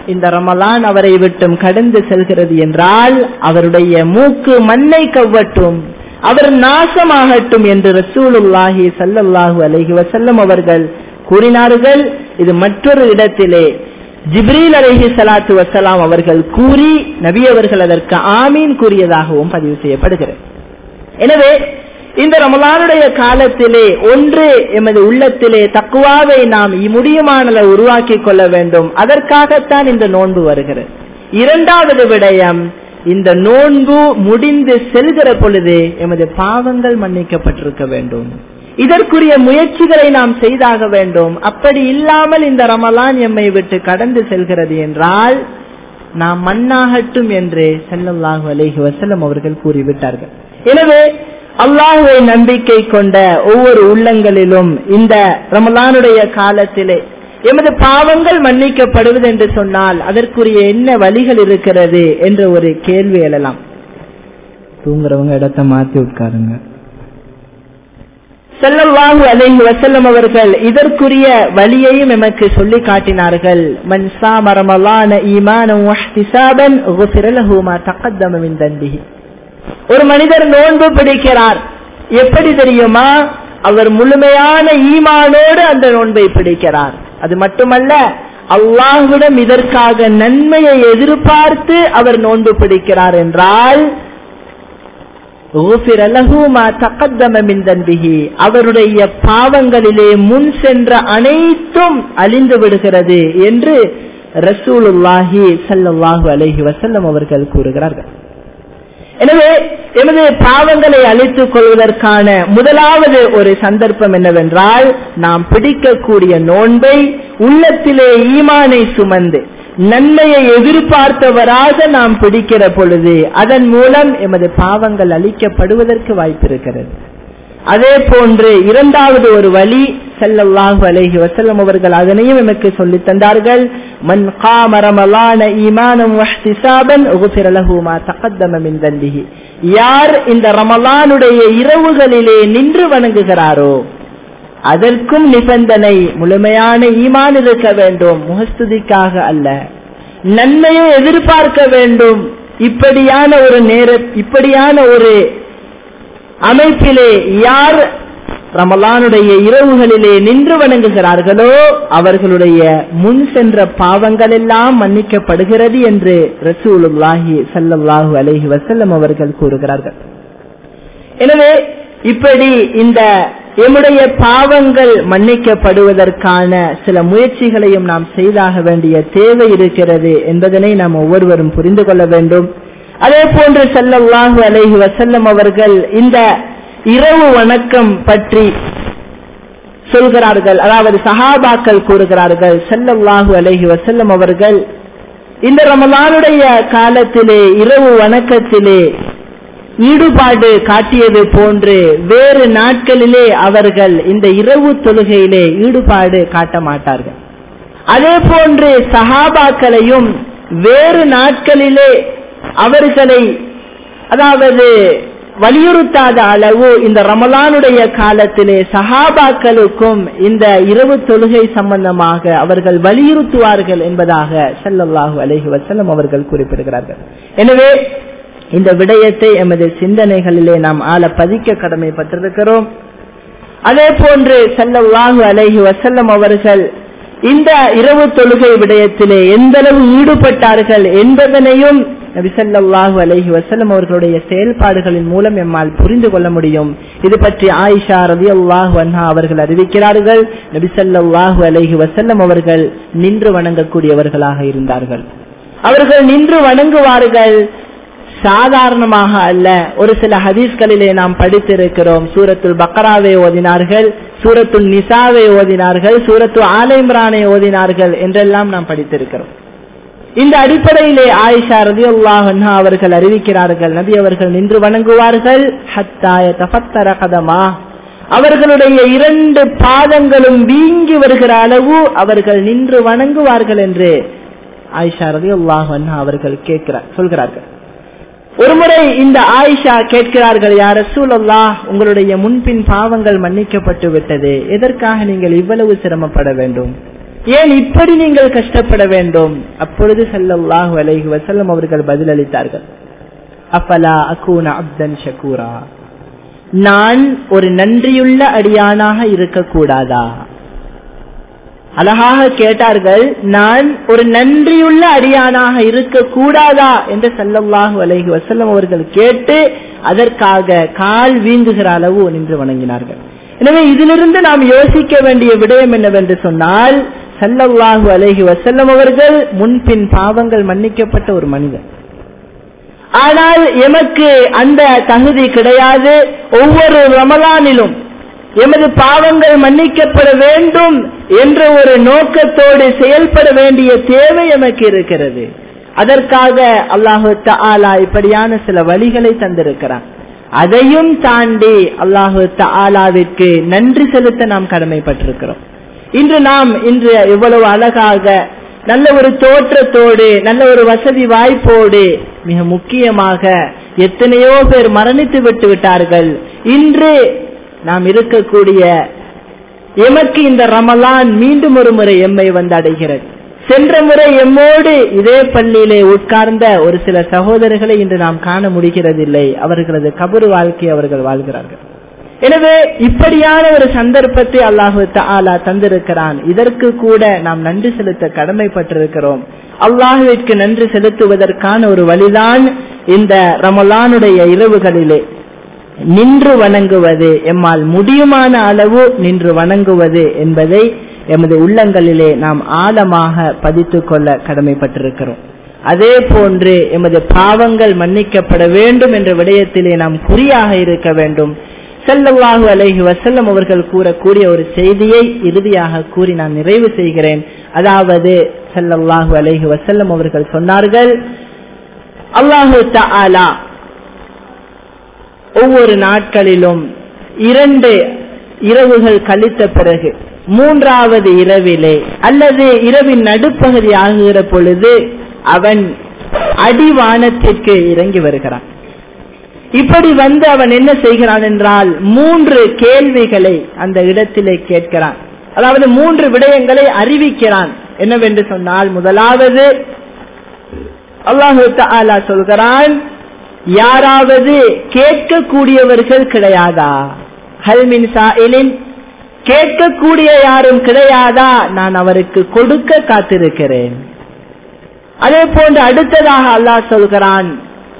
இந்த ரமலான் அவரை விட்டும் கடந்து செல்கிறது என்றால் அவருடைய மூக்கு மண்ணை கவ்வட்டும், அவர் நாசமாகட்டும் என்று ரசூலுல்லாஹி ஸல்லல்லாஹு அலைஹி வஸல்லம் அவர்கள் கூறினார்கள். இது மற்றொரு இடத்திலே ஜிப்ரீல் அலைஹி ஸலாத்து வஸலாம் அவர்கள் கூறி நபி அவர்கள் அதற்கு ஆமீன் கூறியதாகவும் பதிவு செய்யப்படுகிறது. எனவே இந்த ரமலானுடைய காலத்திலே ஒன்று எமது உள்ளத்திலே தக்வாவை நாம் முடியுமான உருவாக்கி கொள்ள வேண்டும். அதற்காகத்தான் இந்த நோன்பு வருகிறது. இரண்டாவது விடயம், இந்த நோன்பு முடிந்து செல்கிற பொழுது எமது பாவங்கள் மன்னிக்கப்பட்டிருக்க வேண்டும். இதற்குரிய முயற்சிகளை நாம் செய்தாக வேண்டும். அப்படி இல்லாமல் இந்த ரமலான் எம்மை விட்டு கடந்து செல்கிறது என்றால் நாம் மண்ணாகட்டும் என்று ஸல்லல்லாஹு அலைஹி வஸல்லம் அவர்கள் கூறிவிட்டார்கள். எனவே அல்லாஹ்வை நம்பிக்கை கொண்ட ஒவ்வொரு உள்ளங்களிலும் இந்த ரமலானுடைய காலத்திலே எமது பாவங்கள் மன்னிக்கப்படுவது என்று சொன்னால் அதற்குரிய என்ன வழிகள் இருக்கிறது என்ற ஒரு கேள்வி எழலாம். தூங்குறவங்க இடத்தை மாத்தி உட்காருங்க. ஸல்லல்லாஹு அலைஹி வஸல்லம் அவர்கள் இதற்குரிய வழியையும் எமக்கு சொல்லி காட்டினார்கள். மன் ஸாம ரமலான ஈமானன் வஹ்திஸாபன் குஃபிர லஹு மா தகத்தம மின் தன்பிஹி. ஒரு மனிதர் நோன்பு பிடிக்கிறார். எப்படி தெரியுமா? அவர் முழுமையான ஈமானோடு அந்த நோன்பை பிடிக்கிறார். அது மட்டுமல்ல, அல்லாஹ்விடம் இதற்காக நன்மையை எதிர்பார்த்து அவர் நோன்பு பிடிக்கிறார் என்றால் அவருடைய பாவங்களிலே முன் சென்ற அனைத்தும் அழிந்து விடுகிறது என்று ரசூலுல்லாஹி ஸல்லல்லாஹு அலைஹி வஸல்லம் அவர்கள் கூறுகிறார்கள். எனவே எமது பாவங்களை அழித்துக் கொள்வதற்கான முதலாவது ஒரு சந்தர்ப்பம் என்னவென்றால், நாம் பிடிக்கக்கூடிய நோன்பை உள்ளத்திலே ஈமானை சுமந்து நன்மையை எதிர்பார்த்தவராக நாம் பிடிக்கிற பொழுது அதன் மூலம் எமது பாவங்கள் அழிக்கப்படுவதற்கு வாய்ப்பு இருக்கிறது. அதே போன்று இரண்டாவது ஒரு வழி ஸல்லல்லாஹு அலைஹி வஸல்லம் அவர்கள் அதனையும் எனக்கு சொல்லி தந்தார்கள். மன் காம ரமலான ஈமானன் வஹ்திஸாபன் குஃபிர லஹு மா தகத்தம மின் தன்பிஹி. யார் இந்த ரமலானுடைய இரவுகளிலே நின்று வணங்குகிறாரோ, அதற்கும் நிபந்தனை முழுமையான ஈமான் இருக்க வேண்டும், முகஸ்துதிக்காக அல்ல, நன்மையை எதிர்பார்க்க வேண்டும். இப்படியான ஒரு நேர இப்படியான ஒரு அமைப்பிலே யார் ரமலானுடைய இரவுகளிலே நின்று வணங்குகிறார்களோ அவர்களுடைய முன் சென்ற பாவங்கள் எல்லாம் மன்னிக்கப்படுகிறது என்று ரசூலுல்லாஹி ஸல்லல்லாஹு அலைஹி வஸல்லம் அவர்கள் கூறுகிறார்கள். எனவே இப்படி இந்த எம்முடைய பாவங்கள் மன்னிக்கப்படுவதற்கான சில முயற்சிகளையும் நாம் செய்தாக வேண்டிய தேவை இருக்கிறது என்பதனை நாம் ஒவ்வொருவரும் புரிந்து கொள்ள வேண்டும். அதே போன்று ஸல்லல்லாஹு அலைஹி வஸல்லம் அவர்கள் இந்த இரவு வணக்கம் பற்றி சொல்கிறார்கள். அதாவது சஹாபாக்கள் கூறுகிறார்கள், ஸல்லல்லாஹு அலைஹி வஸல்லம் அவர்கள் இந்த ரமலானுடைய காலத்திலே இரவு வணக்கத்திலே ஈடுபாடு காட்டியது போன்று வேறு நாட்களிலே அவர்கள் இந்த இரவு தொழுகையிலே ஈடுபாடு காட்ட மாட்டார்கள். அதே போன்று சஹாபாக்களையும் வேறு நாட்களிலே அவர்களை அதாவது வலியுறுத்தாத அளவு இந்த ரமலானுடைய காலத்திலே சஹாபாக்களுக்கும் இந்த இரவு தொழுகை சம்பந்தமாக அவர்கள் வலியுறுத்துவார்கள் என்பதாக ஸல்லல்லாஹு அலைஹி வஸல்லம் அவர்கள் குறிப்பிடுகிறார்கள். எனவே இந்த விடயத்தை எமது சிந்தனைகளிலே நாம் ஆழ பதிக்க கடமைப்பட்டிருக்கிறோம். அதே போன்று ஸல்லல்லாஹு அலைஹி வஸல்லம் அவர்கள் இந்த இரவு தொழுகை விடயத்திலே எந்த அளவு ஈடுபட்டார்கள் என்பதனையும் நபி ஸல்லல்லாஹு அலைஹி வஸல்லம் அவர்களுடைய செயல்பாடுகளின் மூலம் எம்மால் புரிந்து கொள்ள முடியும். இது பற்றி ஆயிஷா ரலியல்லாஹு அன்ஹா அவர்கள் அறிவிக்கிறார்கள், நபி ஸல்லல்லாஹு அலைஹி வஸல்லம் அவர்கள் நின்று வணங்கக்கூடியவர்களாக இருந்தார்கள். அவர்கள் நின்று வணங்குவார்கள், சாதாரணமாக அல்ல. ஒரு சில ஹதீஸ்களிலே நாம் படித்திருக்கிறோம், சூரத்துல் பக்ராவை ஓதினார்கள், சூரத்துல் நிசாவை ஓதினார்கள், சூரத்து ஆல இம்ரானை ஓதினார்கள் என்றெல்லாம் நாம் படித்திருக்கிறோம். இந்த அடிப்படையிலே ஆயிஷா ரலியல்லாஹு அன்ஹா அவர்கள் அறிவிக்கிறார்கள், நபி அவர்கள் நின்று வணங்குவார்கள், ஹத்தா யதஃபத்தர கதமா, அவர்களுடைய இரண்டு பாதங்களும் வீங்கி வருகிற அளவு அவர்கள் நின்று வணங்குவார்கள் என்று ஆயிஷா ரலியல்லாஹு அன்ஹா அவர்கள் கேட்கிறார் சொல்கிறார்கள். ஒருமுறை இந்த ஆயிஷா கேட்கிறார்கள், யா ரசூலல்லாஹ், உங்களுடைய முன்பின் பாவங்கள் மன்னிக்கப்பட்டு விட்டது, எதற்காக நீங்கள் இவ்வளவு சிரமப்பட வேண்டும்? ஏன் இப்படி நீங்கள் கஷ்டப்பட வேண்டும்? அப்பொழுது ஸல்லல்லாஹு அலைஹி வஸல்லம் அவர்கள் பதிலளித்தார்கள், அஃபலா அகூன அப்தன் ஷகூரா, நான் ஒரு நன்றியுள்ள அடியானாக இருக்கக்கூடாதா? அழகாக கேட்டார்கள், நான் ஒரு நன்றியுள்ள அடியானாக இருக்கக்கூடாதா என்று ஸல்லல்லாஹு அலைஹி வஸல்லம் அவர்கள் கேட்டு அதற்காக கால் வீங்குகிற அளவு நின்று வணங்கினார்கள். எனவே இதிலிருந்து நாம் யோசிக்க வேண்டிய விடயம் என்னவென்று சொன்னால், ஸல்லல்லாஹு அலைஹி வஸல்லம் அவர்கள் முன்பின் பாவங்கள் மன்னிக்கப்பட்ட ஒரு மனிதர். ஆனால் எமக்கு அந்த தகுதி கிடையாது. ஒவ்வொரு ரமலானிலும் எமது பாவங்கள் மன்னிக்கப்பட வேண்டும் என்ற ஒரு நோக்கத்தோடு செயல்பட வேண்டிய தேவை எமக்கு இருக்கிறது. அதற்காக அல்லாஹு தஆலா இப்படியான சில வழிகளை தந்திருக்கிறான். அதையும் தாண்டி அல்லாஹு தஆலாவிற்கு நன்றி செலுத்த நாம் கடமைப்பட்டிருக்கிறோம். இன்று நாம் இன்று எவ்வளவு அழகாக நல்ல ஒரு தோற்றத்தோடு நல்ல ஒரு வசதி வாய்ப்போடு, மிக முக்கியமாக எத்தனையோ பேர் மரணித்து விட்டு விட்டார்கள். இன்று நாம் இருக்கக்கூடிய எமக்கு இந்த ரமலான் மீண்டும் ஒரு முறை எம்மை வந்து அடைகிறது. சென்ற முறை எம்மோடு இதே பள்ளியிலே உட்கார்ந்த ஒரு சில சகோதரர்களை இன்று நாம் காண முடிகிறதில்லை. அவர்களது கபரு வாழ்க்கை அவர்கள் வாழ்கிறார்கள். எனவே இப்படியான ஒரு சந்தர்ப்பத்தை அல்லாஹு தஆலா தந்திருக்கிறான். இதற்கு கூட நாம் நன்றி செலுத்த கடமைப்பட்டிருக்கிறோம். அல்லாஹ்விற்கு நன்றி செலுத்துவதற்கான ஒரு வழிதான் இந்த ரமலானுடைய இரவுகளிலே நின்று வணங்குவது, எம்மால் முடியுமான அளவு நின்று வணங்குவது என்பதை எமது உள்ளங்களிலே நாம் ஆழமாக பதித்துக் கொள்ள கடமைப்பட்டிருக்கிறோம். அதே போன்று எமது பாவங்கள் மன்னிக்கப்பட வேண்டும் என்ற விடயத்திலே நாம் குறியாக இருக்க வேண்டும். ஸல்லல்லாஹு அலைஹி வஸல்லம் அவர்கள் கூறக்கூடிய ஒரு செய்தியை இறுதியாக கூறி நான் நிறைவு செய்கிறேன். அதாவது ஸல்லல்லாஹு அலைஹி வஸல்லம் அவர்கள் சொன்னார்கள், அல்லாஹு தஆலா ஒவ்வொரு நாட்களிலும் இரண்டு இரவுகள் கழித்த பிறகு மூன்றாவது இரவிலே அல்லது இரவின் நடுப்பகுதி ஆகுகிற பொழுது அவன் அடிவானத்திற்கு இறங்கி வருகிறான். இப்படி வந்து அவன் என்ன செய்கிறான் என்றால், மூன்று கேள்விகளை அந்த இடத்திலே கேட்கிறான். அதாவது மூன்று விடயங்களை அறிவிக்கிறான். என்னவென்று சொன்னால், முதலாவது அல்லாஹு தஆலா சொல்கிறான், யாராவது கேட்கக்கூடியவர்கள் கிடையாதா? ஹல் மின் சாயிலின், கேட்கக்கூடிய யாரும் கிடையாதா? நான் அவருக்கு கொடுக்க காத்திருக்கிறேன். அதே போன்று அடுத்ததாக அல்லாஹ் சொல்கிறான்,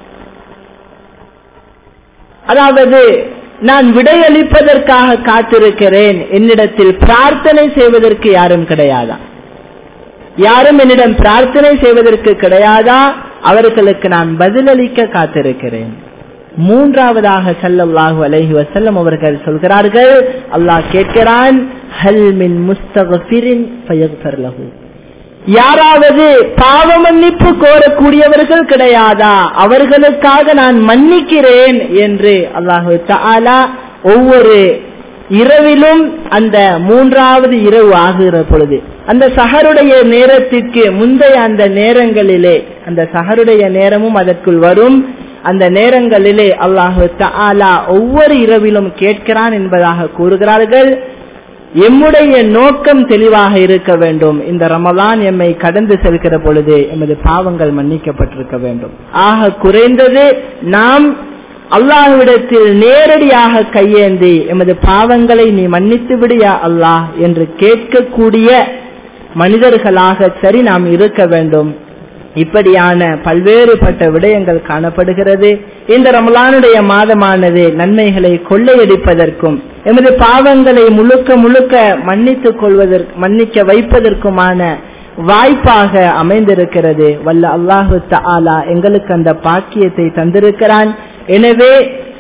அதாவது நான் விடையளிப்பதற்காக காத்திருக்கிறேன், என்னிடத்தில் பிரார்த்தனை செய்வதற்கு யாரும் கிடையாதா? யாரும் என்னிடம் பிரார்த்தனை செய்வதற்கு கிடையாதா? அவர்களுக்கு நான் பதிலளிக்க காத்திருக்கிறேன். மூன்றாவதாக ஸல்லல்லாஹு அலைஹி வஸல்லம் அவர்கள் சொல்கிறார்கள், அல்லாஹ் கேட்கிறான், ஹல் மின் முஸ்தக்ஃபிரின் ஃபயக்ஃபிர் லஹு, யாராவது பாவ மன்னிப்பு கோரக்கூடியவர்கள் கிடையாதா? அவர்களுக்காக நான் மன்னிக்கிறேன் என்று அல்லாஹு தஆலா ஒவ்வொரு இரவிலும் அந்த மூன்றாவது இரவு ஆகுகிற பொழுது, அந்த சஹருடைய நேரத்திற்கு முந்தைய அந்த நேரங்களிலே, அந்த சஹருடைய நேரமும் அதற்குள் வரும், அந்த நேரங்களிலே அல்லாஹு தஆலா ஒவ்வொரு இரவிலும் கேட்கிறான் என்பதாக கூறுகிறார்கள். எம்முடைய நோக்கம் தெளிவாக இருக்க வேண்டும். இந்த ரமலான் எம்மை கடந்து செல்கிற பொழுது எமது பாவங்கள் மன்னிக்கப்பட்டிருக்க வேண்டும். ஆக குறைந்தது நாம் அல்லாஹ்விடத்தில் நேரடியாக கையேந்தி எமது பாவங்களை நீ மன்னித்து விடியா அல்லாஹ் என்று கேட்கக்கூடிய மனிதர்களாக சரி நாம் இருக்க வேண்டும். இப்படியான பல்வேறுபட்ட விடயங்கள் காணப்படுகிறது. இந்த ரமலானுடைய மாதமானது நன்மைகளை கொள்ளையடிப்பதற்கும் எமது பாவங்களை முழுக்க முழுக்க மன்னித்துக் கொள்வதற்கு மன்னிக்க வைப்பதற்குமான வாய்ப்பாக அமைந்திருக்கிறது. வல்ல அல்லாஹு தஆலா எங்களுக்கு அந்த பாக்கியத்தை தந்திருக்கிறான். எனவே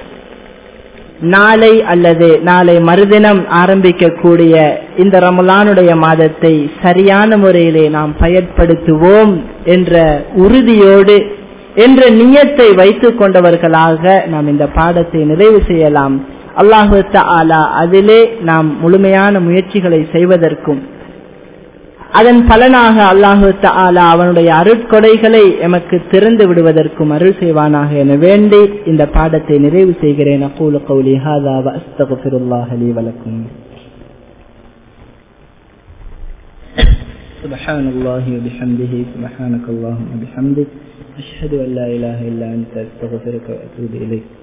நாளை அல்லது நாளை மறுதினம் ஆரம்பிக்கக்கூடிய இந்த ரமலானுடைய மாதத்தை சரியான முறையிலே நாம் பயன்படுத்துவோம் என்ற உறுதியோடு என்ற நியத்தை வைத்துக் கொண்டவர்களாக நாம் இந்த பாடத்தை நிறைவு செய்யலாம். அல்லாஹு தஆலா அதிலே நாம் முழுமையான முயற்சிகளை செய்வதற்கும் அதன் பலனாக அல்லாஹு தஆலா அவனுடைய அருட்கொடைகளை எமக்கு திறந்து விடுவதற்கும் அருள் செய்வானாக என வேண்டி இந்த பாடத்தை நிறைவு செய்கிறேன். அகூலு கௌலி ஹாதா வ அஸ்தக்ஃபிருல்லாஹ லீ வ லக்கும். சுப்ஹானல்லாஹி வ பிஹம்திஹி சுப்ஹானக்கல்லாஹும்ம வ பிஹம்திக் அஷ்ஹது அன் லா இலாஹா இல்லா அன்த அஸ்தக்ஃபிருக வ அத்தூபு இலைக்.